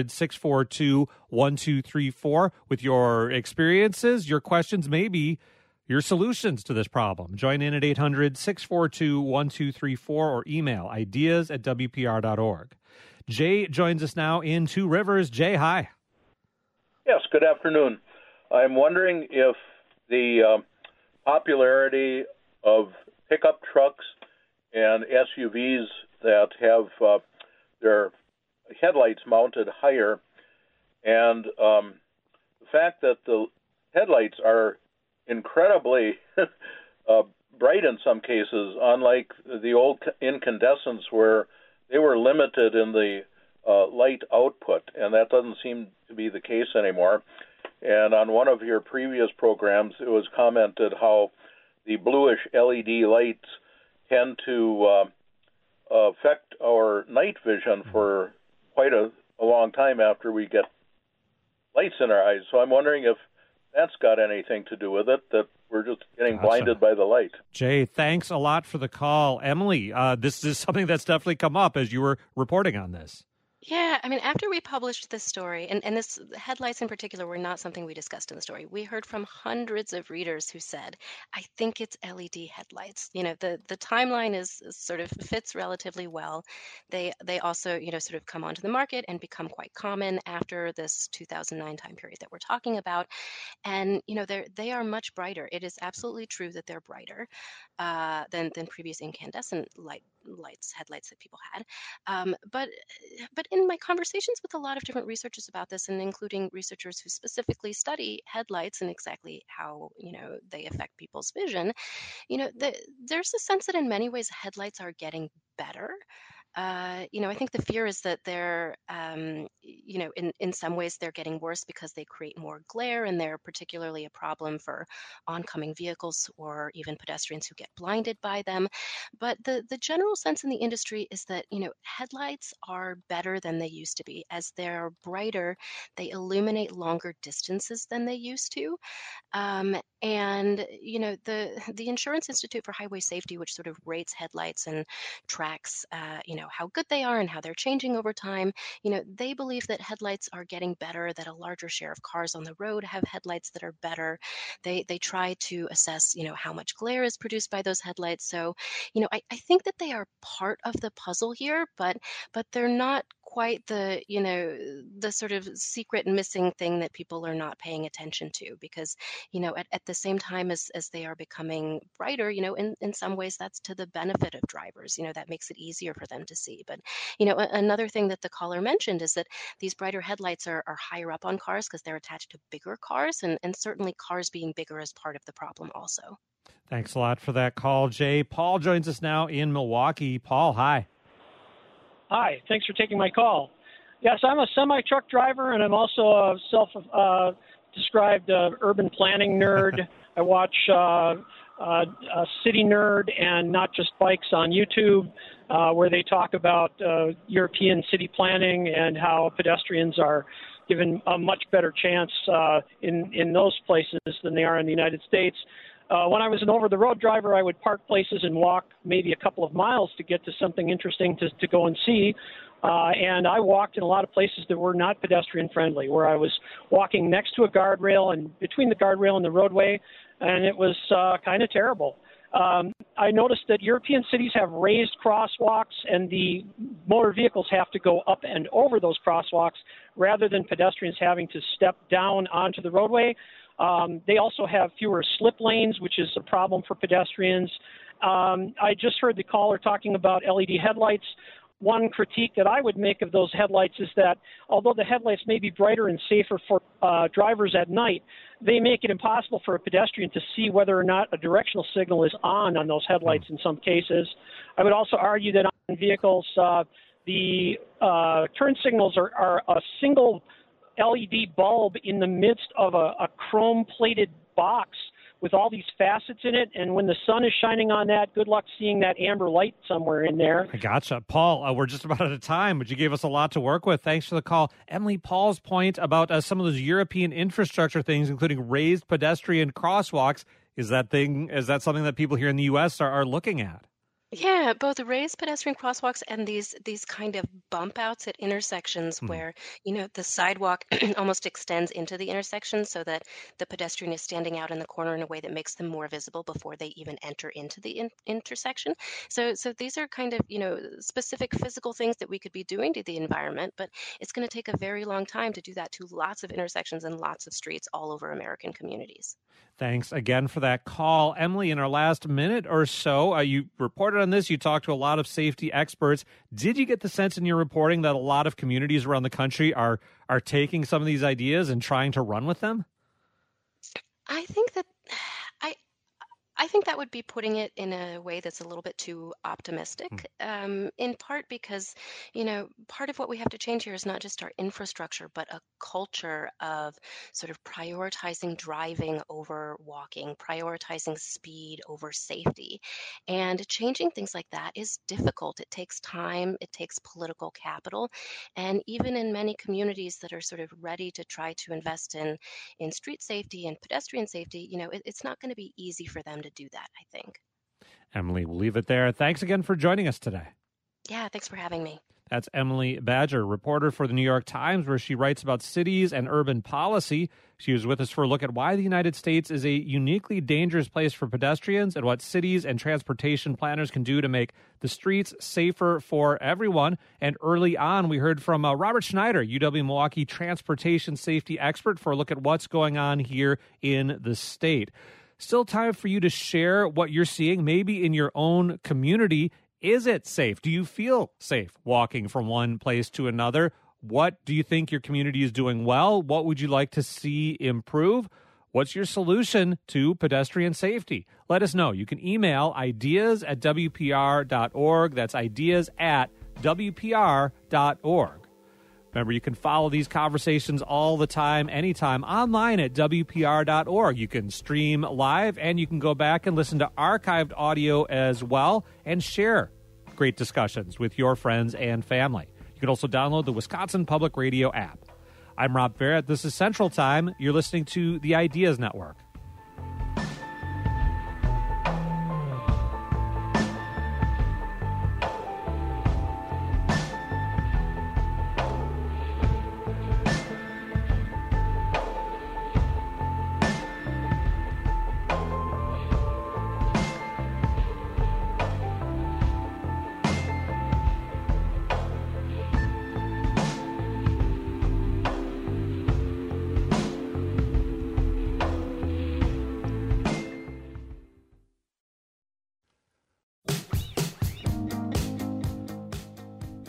S1: 800-642-1234 with your experiences, your questions, maybe your solutions to this problem. Join in at 800-642-1234 or email ideas@wpr.org. Jay joins us now in Two Rivers. Jay, hi.
S8: Yes, good afternoon. I'm wondering if the popularity of pickup trucks and SUVs that have their headlights mounted higher, and the fact that the headlights are incredibly bright in some cases, unlike the old incandescents where they were limited in the light output, and that doesn't seem to be the case anymore. And on one of your previous programs, it was commented how the bluish LED lights tend to affect our night vision for quite a long time after we get lights in our eyes. So I'm wondering if that's got anything to do with it, that we're just getting blinded by the light.
S1: Jay, thanks a lot for the call. Emily, this is something that's definitely come up as you were reporting on this.
S5: Yeah, I mean, after we published this story, and this headlights in particular were not something we discussed in the story, we heard from hundreds of readers who said, I think it's LED headlights. The timeline is sort of fits relatively well. They also, sort of come onto the market and become quite common after this 2009 time period that we're talking about. And, they are much brighter. It is absolutely true that they're brighter than previous incandescent headlights that people had. But in my conversations with a lot of different researchers about this, and including researchers who specifically study headlights and exactly how, they affect people's vision, there's a sense that in many ways headlights are getting better. I think the fear is that they're, in some ways they're getting worse because they create more glare, and they're particularly a problem for oncoming vehicles or even pedestrians who get blinded by them. But the general sense in the industry is that, headlights are better than they used to be. As they're brighter, they illuminate longer distances than they used to. And, the Insurance Institute for Highway Safety, which sort of rates headlights and tracks, how good they are and how they're changing over time, they believe that headlights are getting better, that a larger share of cars on the road have headlights that are better. They try to assess, how much glare is produced by those headlights. So, I think that they are part of the puzzle here, but they're not quite the, the sort of secret missing thing that people are not paying attention to, because, at the same time as they are becoming brighter, in some ways that's to the benefit of drivers. That makes it easier for them to see. But, another thing that the caller mentioned is that these brighter headlights are higher up on cars because they're attached to bigger cars, and certainly cars being bigger is part of the problem also.
S1: Thanks a lot for that call, Jay. Paul joins us now in Milwaukee. Paul, hi.
S9: Hi, thanks for taking my call. Yes, I'm a semi-truck driver, and I'm also a self-described urban planning nerd. I watch City Nerd and Not Just Bikes on YouTube, where they talk about European city planning and how pedestrians are given a much better chance in those places than they are in the United States. When I was an over-the-road driver, I would park places and walk maybe a couple of miles to get to something interesting to go and see. And I walked in a lot of places that were not pedestrian-friendly, where I was walking next to a guardrail and between the guardrail and the roadway, and it was kind of terrible. I noticed that European cities have raised crosswalks, and the motor vehicles have to go up and over those crosswalks rather than pedestrians having to step down onto the roadway. They also have fewer slip lanes, which is a problem for pedestrians. I just heard the caller talking about LED headlights. One critique that I would make of those headlights is that although the headlights may be brighter and safer for drivers at night, they make it impossible for a pedestrian to see whether or not a directional signal is on those headlights in some cases. I would also argue that on vehicles, the turn signals are a single LED bulb in the midst of a chrome-plated box with all these facets in it, and when the sun is shining on that, good luck seeing that amber light somewhere in there.
S1: I gotcha. Paul, we're just about out of time, but you gave us a lot to work with. Thanks for the call. Emily, Paul's point about some of those European infrastructure things, including raised pedestrian crosswalks, is that something that people here in the U.S. are looking at?
S5: Yeah, both the raised pedestrian crosswalks and these kind of bump outs at intersections where, the sidewalk almost extends into the intersection so that the pedestrian is standing out in the corner in a way that makes them more visible before they even enter into the intersection. So these are kind of, specific physical things that we could be doing to the environment, but it's going to take a very long time to do that to lots of intersections and lots of streets all over American communities.
S1: Thanks again for that call. Emily, in our last minute or so, you reported on this. You talked to a lot of safety experts. Did you get the sense in your reporting that a lot of communities around the country are taking some of these ideas and trying to run with them?
S5: I think that would be putting it in a way that's a little bit too optimistic, in part because, part of what we have to change here is not just our infrastructure, but a culture of sort of prioritizing driving over walking, prioritizing speed over safety. And changing things like that is difficult. It takes time, it takes political capital. And even in many communities that are sort of ready to try to invest in street safety and pedestrian safety, it's not going to be easy for them to do that, I think.
S1: Emily, we'll leave it there. Thanks again for joining us today.
S5: Yeah, thanks for having me.
S1: That's Emily Badger, reporter for the New York Times, where she writes about cities and urban policy. She was with us for a look at why the United States is a uniquely dangerous place for pedestrians and what cities and transportation planners can do to make the streets safer for everyone. And early on, we heard from Robert Schneider, UW-Milwaukee transportation safety expert, for a look at what's going on here in the state. Still time for you to share what you're seeing, maybe in your own community. Is it safe? Do you feel safe walking from one place to another? What do you think your community is doing well? What would you like to see improve? What's your solution to pedestrian safety? Let us know. You can email ideas@wpr.org. That's ideas@wpr.org. Remember, you can follow these conversations all the time, anytime, online at WPR.org. You can stream live, and you can go back and listen to archived audio as well and share great discussions with your friends and family. You can also download the Wisconsin Public Radio app. I'm Rob Barrett. This is Central Time. You're listening to the Ideas Network.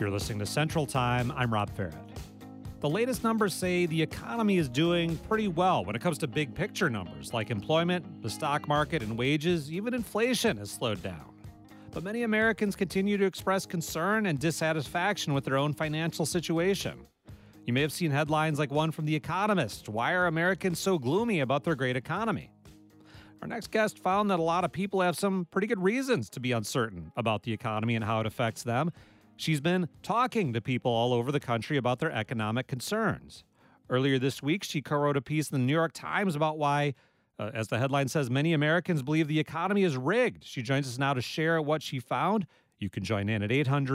S1: You're listening to Central Time. I'm Rob Farrett. The latest numbers say the economy is doing pretty well when it comes to big picture numbers like employment, the stock market, and wages. Even inflation has slowed down. But many Americans continue to express concern and dissatisfaction with their own financial situation. You may have seen headlines like one from The Economist. Why are Americans so gloomy about their great economy? Our next guest found that a lot of people have some pretty good reasons to be uncertain about the economy and how it affects them. She's been talking to people all over the country about their economic concerns. Earlier this week, she co-wrote a piece in the New York Times about why, as the headline says, many Americans believe the economy is rigged. She joins us now to share what she found. You can join in at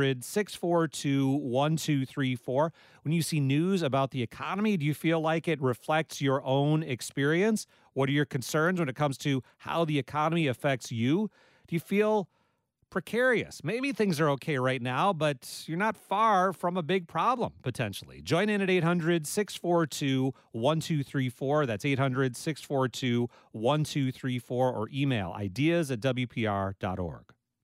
S1: 800-642-1234. When you see news about the economy, do you feel like it reflects your own experience? What are your concerns when it comes to how the economy affects you? Do you feel precarious? Maybe things are okay right now, but you're not far from a big problem, potentially. Join in at 800-642-1234. That's 800-642-1234, or email ideas@wpr.org.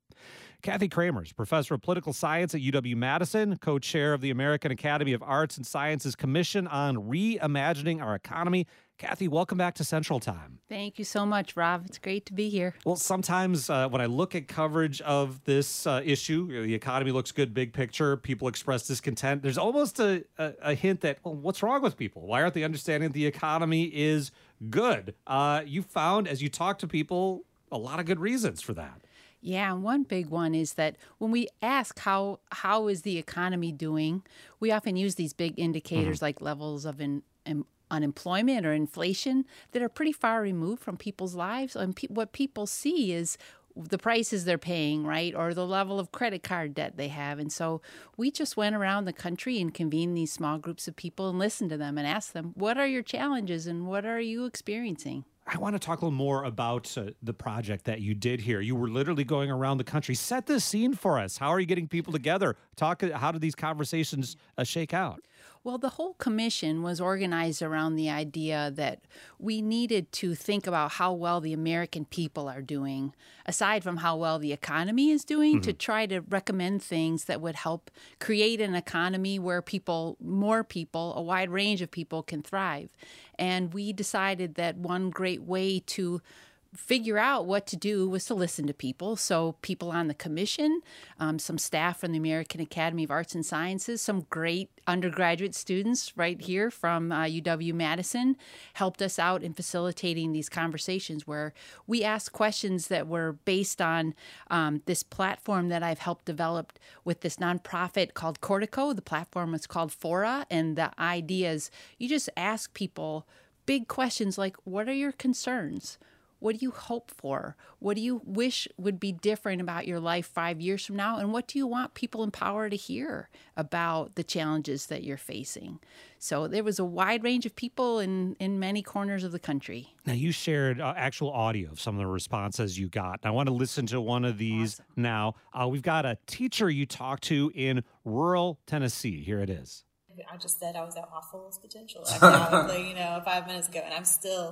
S1: Kathy Kramers, professor of political science at UW-Madison, co-chair of the American Academy of Arts and Sciences Commission on Reimagining Our Economy. Kathy, welcome back to Central Time.
S10: Thank you so much, Rob. It's great to be here.
S1: Well, sometimes when I look at coverage of this issue, the economy looks good, big picture, people express discontent. There's almost a hint that, well, what's wrong with people? Why aren't they understanding that the economy is good? You found, as you talk to people, a lot of good reasons for that.
S10: Yeah, and one big one is that when we ask how is the economy doing, we often use these big indicators like levels of unemployment or inflation that are pretty far removed from people's lives. And what people see is the prices they're paying, right, or the level of credit card debt they have. And so we just went around the country and convened these small groups of people and listened to them and asked them, what are your challenges and what are you experiencing?
S1: I want to talk a little more about the project that you did here. You were literally going around the country. Set the scene for us. How are you getting people together? How do these conversations shake out?
S10: Well, the whole commission was organized around the idea that we needed to think about how well the American people are doing, aside from how well the economy is doing, to try to recommend things that would help create an economy where more people, a wide range of people can thrive. And we decided that one great way to figure out what to do was to listen to people. So people on the commission, some staff from the American Academy of Arts and Sciences, some great undergraduate students right here from UW-Madison helped us out in facilitating these conversations where we asked questions that were based on this platform that I've helped develop with this nonprofit called Cortico. The platform is called Fora, and the idea is you just ask people big questions like, what are your concerns? What do you hope for? What do you wish would be different about your life 5 years from now? And what do you want people in power to hear about the challenges that you're facing? So there was a wide range of people in many corners of the country.
S1: Now, you shared actual audio of some of the responses you got. I want to listen to one of these now. We've got a teacher you talked to in rural Tennessee. Here it is.
S11: I just said I was at my fullest potential economically, 5 minutes ago, and I'm still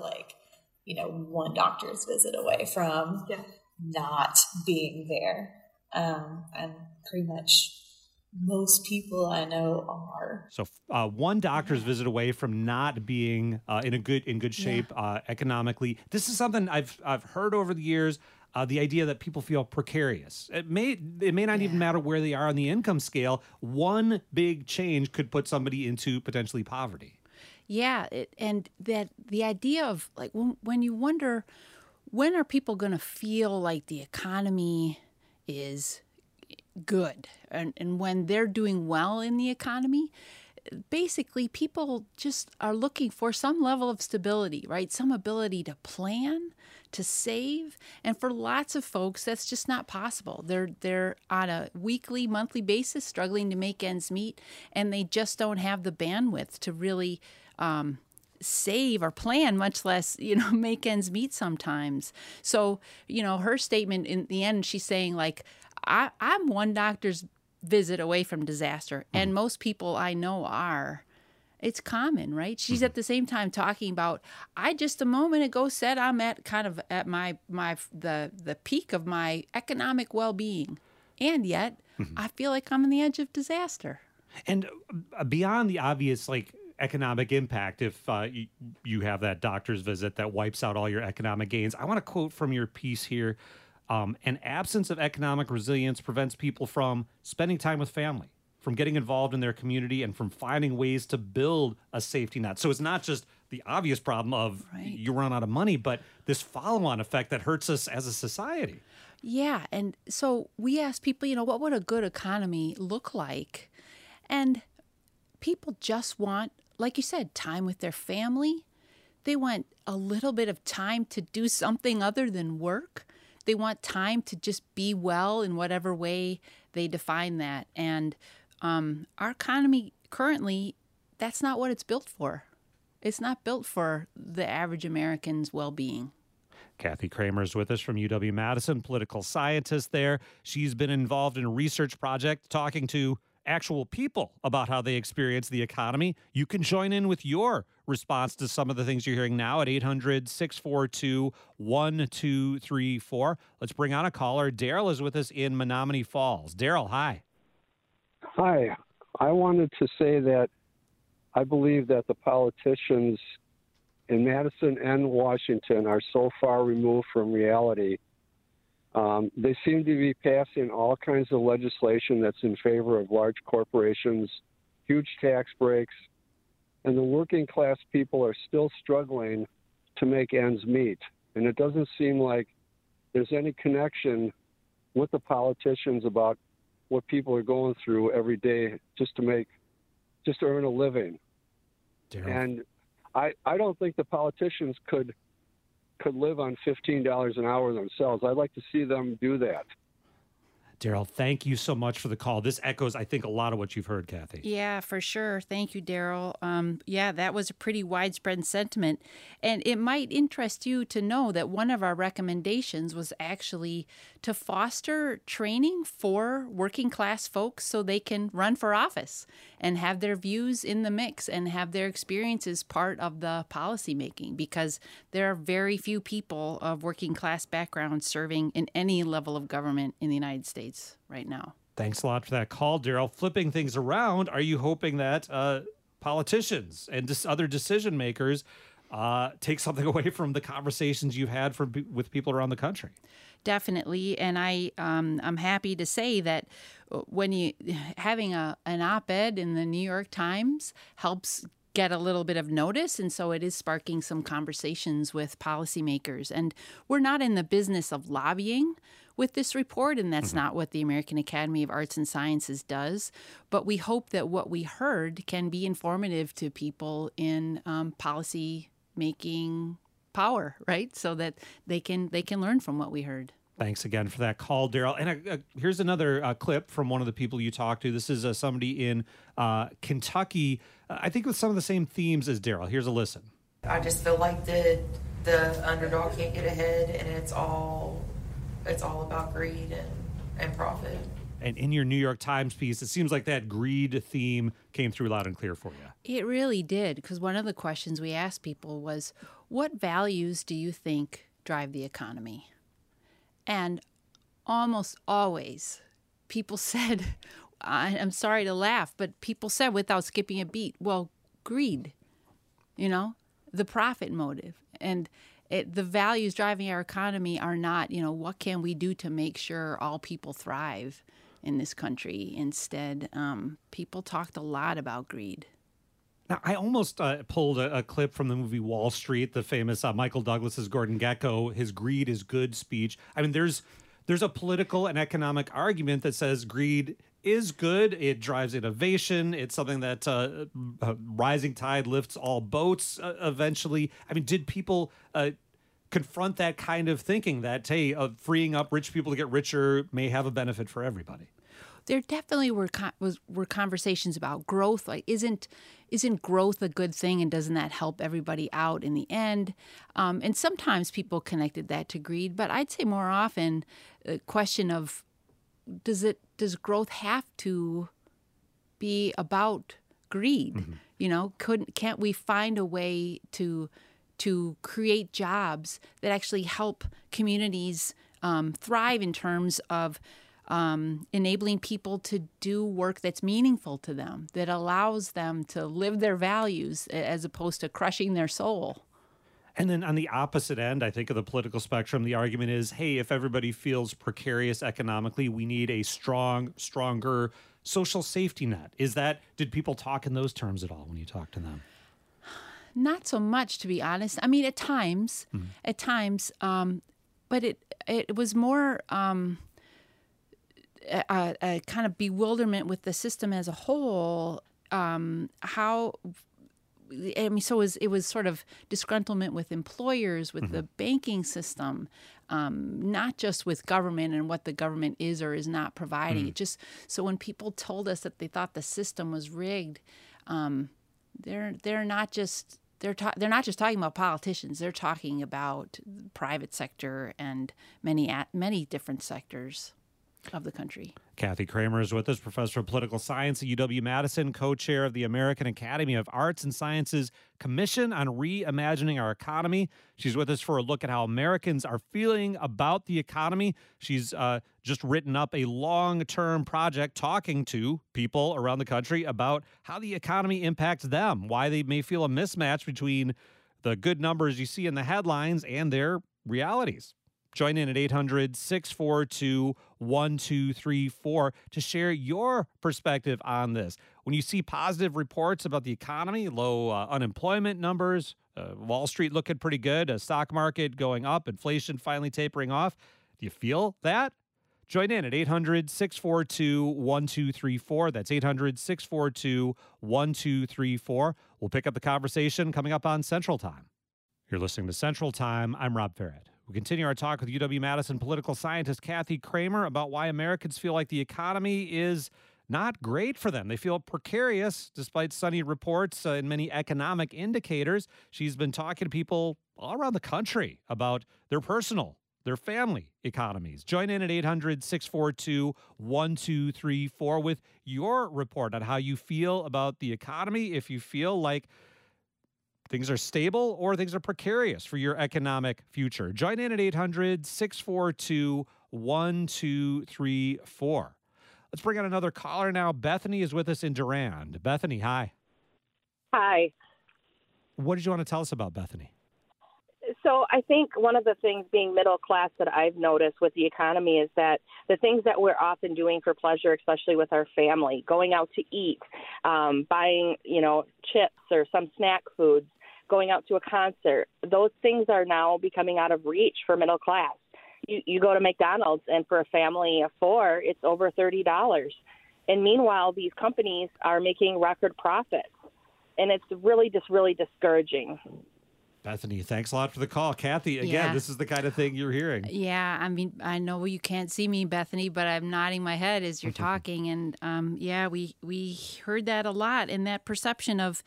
S11: one doctor's visit away from not being there. And pretty much most people I know are.
S1: So one doctor's visit away from not being in good shape economically. This is something I've heard over the years. The idea that people feel precarious. It may not even matter where they are on the income scale. One big change could put somebody into potentially poverty.
S10: Yeah, and that the idea of like when you wonder, when are people going to feel like the economy is good, and when they're doing well in the economy, basically people just are looking for some level of stability, right? Some ability to plan, to save, and for lots of folks that's just not possible. They're on a weekly, monthly basis struggling to make ends meet, and they just don't have the bandwidth to really save or plan, much less, make ends meet sometimes. So, her statement in the end, she's saying like, I'm one doctor's visit away from disaster, and most people I know are. It's common, right? She's at the same time talking about, I just a moment ago said I'm at kind of at the peak of my economic well-being. And yet, I feel like I'm on the edge of disaster.
S1: And beyond the obvious, like, economic impact, if you have that doctor's visit that wipes out all your economic gains, I want to quote from your piece here. An absence of economic resilience prevents people from spending time with family, from getting involved in their community, and from finding ways to build a safety net. So it's not just the obvious problem of you run out of money, but this follow-on effect that hurts us as a society.
S10: Yeah, and so we asked people, what would a good economy look like? And people just want, like you said, time with their family. They want a little bit of time to do something other than work. They want time to just be well in whatever way they define that. And our economy currently, that's not what it's built for. It's not built for the average American's well-being.
S1: Kathy Kramer is with us from UW-Madison, political scientist there. She's been involved in a research project talking to actual people about how they experience the economy. You can join in with your response to some of the things you're hearing now at 800-642-1234. Let's bring on a caller. Daryl is with us in Menominee Falls. Daryl, hi.
S12: Hi. I wanted to say that I believe that the politicians in Madison and Washington are so far removed from reality. They seem to be passing all kinds of legislation that's in favor of large corporations, huge tax breaks, and the working class people are still struggling to make ends meet. And it doesn't seem like there's any connection with the politicians about what people are going through every day just to earn a living.
S1: Daryl.
S12: And I don't think the politicians could live on $15 an hour themselves. I'd like to see them do that.
S1: Daryl, thank you so much for the call. This echoes, I think, a lot of what you've heard, Kathy.
S10: Yeah, for sure. Thank you, Daryl. Yeah, that was a pretty widespread sentiment. And it might interest you to know that one of our recommendations was actually to foster training for working class folks so they can run for office and have their views in the mix and have their experiences part of the policy making, because there are very few people of working class backgrounds serving in any level of government in the United States right now.
S1: Thanks a lot for that call, Daryl. Flipping things around, are you hoping that politicians and other decision makers take something away from the conversations you've had with people around the country?
S10: Definitely, and I'm happy to say that when you having an op-ed in the New York Times helps get a little bit of notice, and so it is sparking some conversations with policymakers. And we're not in the business of lobbying with this report, and that's not what the American Academy of Arts and Sciences does. But we hope that what we heard can be informative to people in policy making power, right? So that they can learn from what we heard.
S1: Thanks again for that call, Daryl. And here's another clip from one of the people you talked to. This is somebody in Kentucky, I think with some of the same themes as Daryl. Here's a listen.
S13: I just feel like the underdog can't get ahead, and it's all about greed and profit.
S1: And in your New York Times piece, it seems like that greed theme came through loud and clear for you.
S10: It really did, because one of the questions we asked people was, what values do you think drive the economy? And almost always people said, I'm sorry to laugh, but people said without skipping a beat, well, greed, the profit motive. And the values driving our economy are not, what can we do to make sure all people thrive in this country? Instead, people talked a lot about greed.
S1: Now, I almost pulled a clip from the movie Wall Street, the famous Michael Douglas's Gordon Gekko, his greed is good speech. I mean, there's a political and economic argument that says greed is good. It drives innovation. It's something that rising tide lifts all boats eventually. I mean, did people confront that kind of thinking that, hey, freeing up rich people to get richer may have a benefit for everybody?
S10: There definitely were conversations about growth. Like, isn't growth a good thing, and doesn't that help everybody out in the end? And sometimes people connected that to greed, but I'd say more often a question of does growth have to be about greed? Mm-hmm. Can't we find a way to create jobs that actually help communities thrive in terms of enabling people to do work that's meaningful to them, that allows them to live their values as opposed to crushing their soul.
S1: And then on the opposite end, I think, of the political spectrum, the argument is, hey, if everybody feels precarious economically, we need a stronger social safety net. Did people talk in those terms at all when you talk to them?
S10: Not so much, to be honest. I mean, at times, but it was more a kind of bewilderment with the system as a whole. So it was sort of disgruntlement with employers, with the banking system, not just with government and what the government is or is not providing. So when people told us that they thought the system was rigged, they're not just talking about politicians. They're talking about the private sector and many different sectors of the country.
S1: Kathy Kramer is with us, professor of political science at UW-Madison, co-chair of the American Academy of Arts and Sciences Commission on Reimagining Our Economy. She's with us for a look at how Americans are feeling about the economy. She's just written up a long-term project talking to people around the country about how the economy impacts them, why they may feel a mismatch between the good numbers you see in the headlines and their realities. Join in at 800-642-1234 to share your perspective on this. When you see positive reports about the economy, low unemployment numbers, Wall Street looking pretty good, a stock market going up, inflation finally tapering off, do you feel that? Join in at 800-642-1234. That's 800-642-1234. We'll pick up the conversation coming up on Central Time. You're listening to Central Time. I'm Rob Farrett. We continue our talk with UW-Madison political scientist Kathy Kramer about why Americans feel like the economy is not great for them. They feel precarious despite sunny reports and many economic indicators. She's been talking to people all around the country about their personal, their family economies. Join in at 800-642-1234 with your report on how you feel about the economy, if you feel like things are stable or things are precarious for your economic future. Join in at 800-642-1234. Let's bring on another caller now. Bethany is with us in Durand. Bethany, hi.
S14: Hi.
S1: What did you want to tell us about, Bethany?
S14: So I think one of the things being middle class that I've noticed with the economy is that the things that we're often doing for pleasure, especially with our family, going out to eat, buying, chips or some snack foods, going out to a concert, those things are now becoming out of reach for middle class. You go to McDonald's, and for a family of four, it's over $30. And meanwhile, these companies are making record profits. And it's really discouraging.
S1: Bethany, thanks a lot for the call. Kathy, again, This is the kind of thing you're hearing.
S10: Yeah, I mean, I know you can't see me, Bethany, but I'm nodding my head as you're talking. And, we heard that a lot. And that perception of,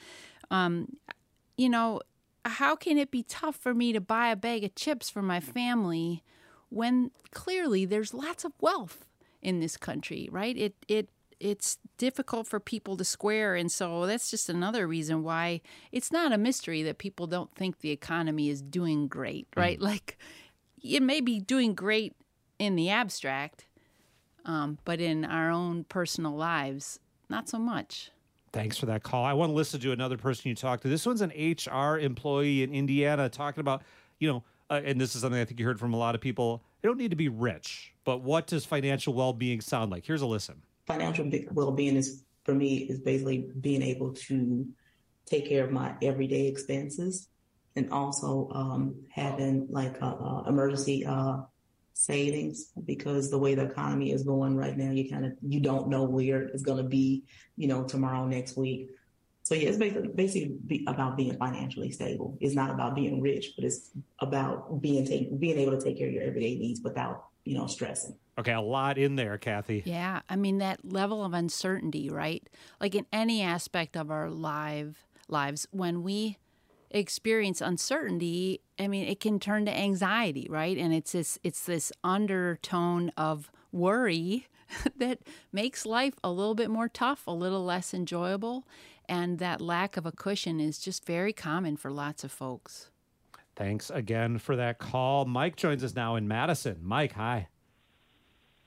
S10: how can it be tough for me to buy a bag of chips for my family when clearly there's lots of wealth in this country, right? It's difficult for people to square. And so that's just another reason why it's not a mystery that people don't think the economy is doing great, right? Like, it may be doing great in the abstract, but in our own personal lives, not so much.
S1: Thanks for that call. I want to listen to another person you talked to. This one's an HR employee in Indiana talking about, and this is something I think you heard from a lot of people. They don't need to be rich, but what does financial well-being sound like? Here's a listen.
S15: Financial well-being is basically being able to take care of my everyday expenses and also having like emergency savings, because the way the economy is going right now, you don't know where it's going to be, tomorrow, next week. So yeah, it's basically about being financially stable. It's not about being rich, but it's about being able to take care of your everyday needs without, stressing.
S1: Okay, a lot in there, Kathy.
S10: Yeah, I mean, that level of uncertainty, right? Like in any aspect of our lives, when we experience uncertainty, I mean, it can turn to anxiety, right? And it's this undertone of worry that makes life a little bit more tough, a little less enjoyable. And that lack of a cushion is just very common for lots of folks.
S1: Thanks again for that call. Mike joins us now in Madison. Mike, hi.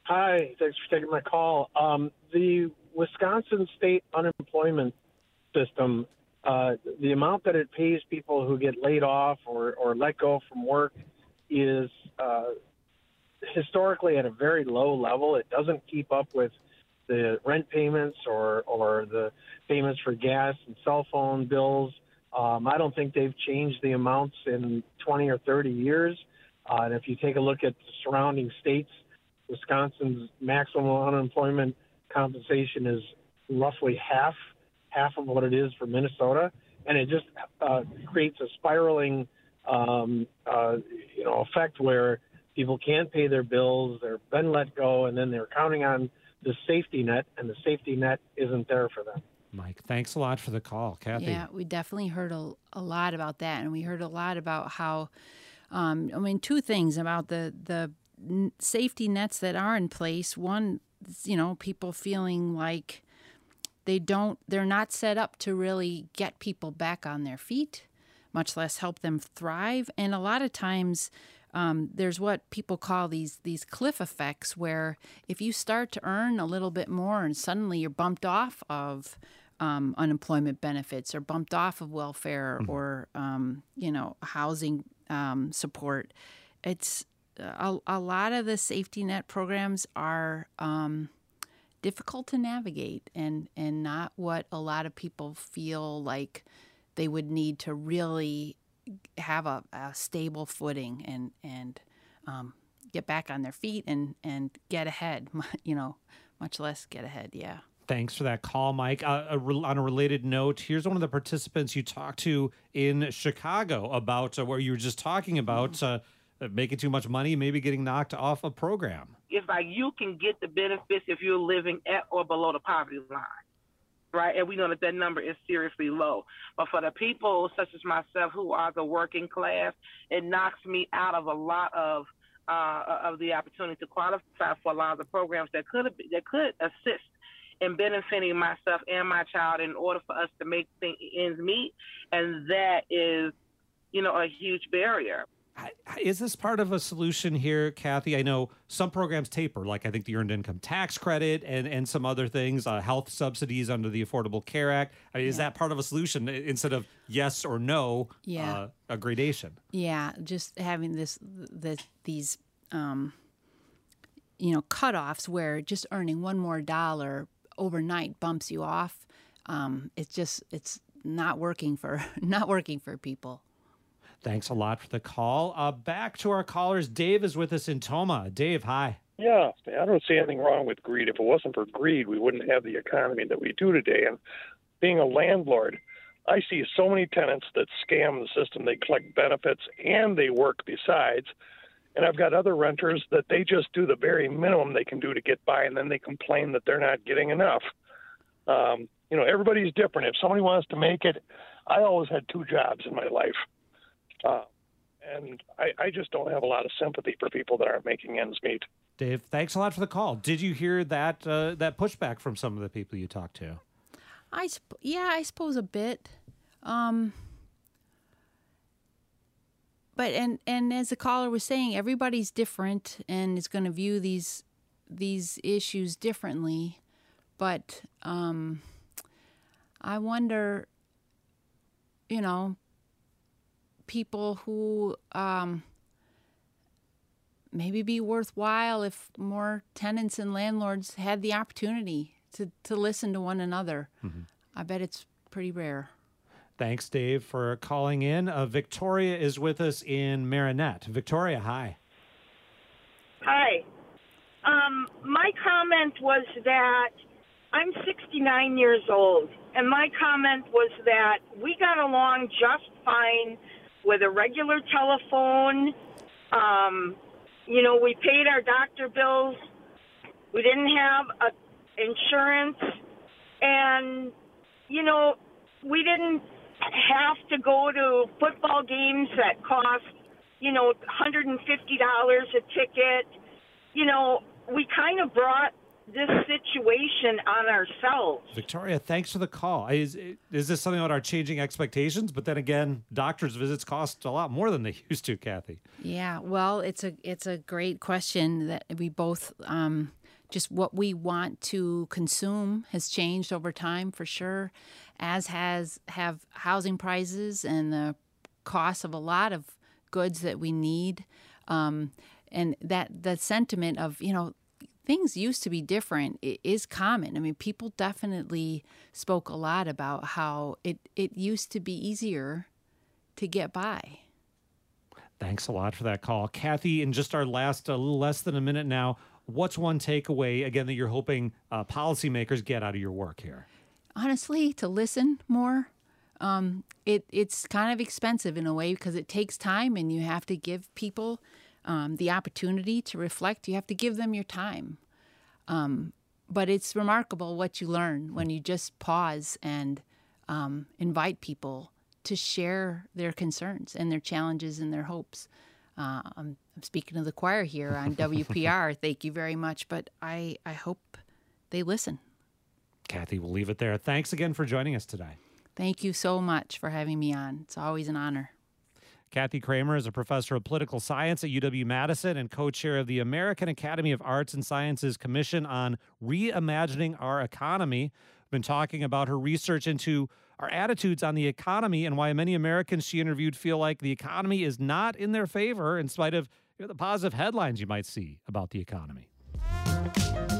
S16: Hi, thanks for taking my call. The Wisconsin state unemployment system, the amount that it pays people who get laid off or let go from work is historically at a very low level. It doesn't keep up with the rent payments or the payments for gas and cell phone bills. I don't think they've changed the amounts in 20 or 30 years. And if you take a look at the surrounding states, Wisconsin's maximum unemployment compensation is roughly half of what it is for Minnesota, and it just creates a spiraling, effect where people can't pay their bills, they're been let go, and then they're counting on the safety net, and the safety net isn't there for them.
S1: Mike, thanks a lot for the call. Kathy?
S10: Yeah, we definitely heard a lot about that, and we heard a lot about how, two things about the safety nets that are in place. One, people feeling like they're not set up to really get people back on their feet, much less help them thrive. And a lot of times there's what people call these cliff effects, where if you start to earn a little bit more and suddenly you're bumped off of unemployment benefits or bumped off of welfare or, housing support, it's a lot of the safety net programs are difficult to navigate and not what a lot of people feel like they would need to really have a stable footing and get back on their feet and get ahead, much less get ahead. Yeah.
S1: Thanks for that call, Mike. On a related note, here's one of the participants you talked to in Chicago about where you were just talking about making too much money, maybe getting knocked off a program.
S17: It's like you can get the benefits if you're living at or below the poverty line, right? And we know that number is seriously low. But for the people such as myself who are the working class, it knocks me out of a lot of the opportunity to qualify for a lot of the programs that could assist in benefiting myself and my child in order for us to make ends meet. And that is, a huge barrier.
S1: Is this part of a solution here, Kathy? I know some programs taper, like I think the Earned Income Tax Credit and some other things, health subsidies under the Affordable Care Act. Is that part of a solution instead of yes or no, a gradation? Yeah, just having these cutoffs where just earning one more dollar overnight bumps you off. It's not working for people. Thanks a lot for the call. Back to our callers. Dave is with us in Toma. Dave, hi.
S18: Yeah, I don't see anything wrong with greed. If it wasn't for greed, we wouldn't have the economy that we do today. And being a landlord, I see so many tenants that scam the system. They collect benefits and they work besides. And I've got other renters that they just do the very minimum they can do to get by, and then they complain that they're not getting enough. Everybody's different. If somebody wants to make it, I always had 2 jobs in my life. And I just don't have a lot of sympathy for people that aren't making ends meet. Dave, thanks a lot for the call. Did you hear that pushback from some of the people you talked to? I suppose a bit. But as the caller was saying, everybody's different and is going to view these issues differently. But I wonder, people who maybe be worthwhile if more tenants and landlords had the opportunity to listen to one another. Mm-hmm. I bet it's pretty rare. Thanks, Dave, for calling in. Victoria is with us in Marinette. Victoria, hi.
S19: Hi. My comment was that I'm 69 years old, and my comment was that we got along just fine with a regular telephone. We paid our doctor bills. We didn't have insurance. And, we didn't have to go to football games that cost, $150 a ticket. We kind of brought this situation on ourselves.
S1: Victoria, thanks for the call. Is this something about our changing expectations? But then again, doctors' visits cost a lot more than they used to, Kathy.
S10: Yeah, well, it's a great question that we both just what we want to consume has changed over time for sure, as have housing prices and the cost of a lot of goods that we need, and that the sentiment of things used to be different is common. I mean, people definitely spoke a lot about how it used to be easier to get by.
S1: Thanks a lot for that call. Kathy, in just our last, a little less than a minute now, what's one takeaway, again, that you're hoping policymakers get out of your work here?
S10: Honestly, to listen more. It's kind of expensive in a way because it takes time and you have to give people the opportunity to reflect. You have to give them your time. But it's remarkable what you learn when you just pause and invite people to share their concerns and their challenges and their hopes. I'm speaking to the choir here on WPR. Thank you very much. But I hope they listen.
S1: Kathy, we'll leave it there. Thanks again for joining us today.
S10: Thank you so much for having me on. It's always an honor.
S1: Kathy Kramer is a professor of political science at UW-Madison and co-chair of the American Academy of Arts and Sciences Commission on Reimagining Our Economy. We've been talking about her research into our attitudes on the economy and why many Americans she interviewed feel like the economy is not in their favor in spite of the positive headlines you might see about the economy.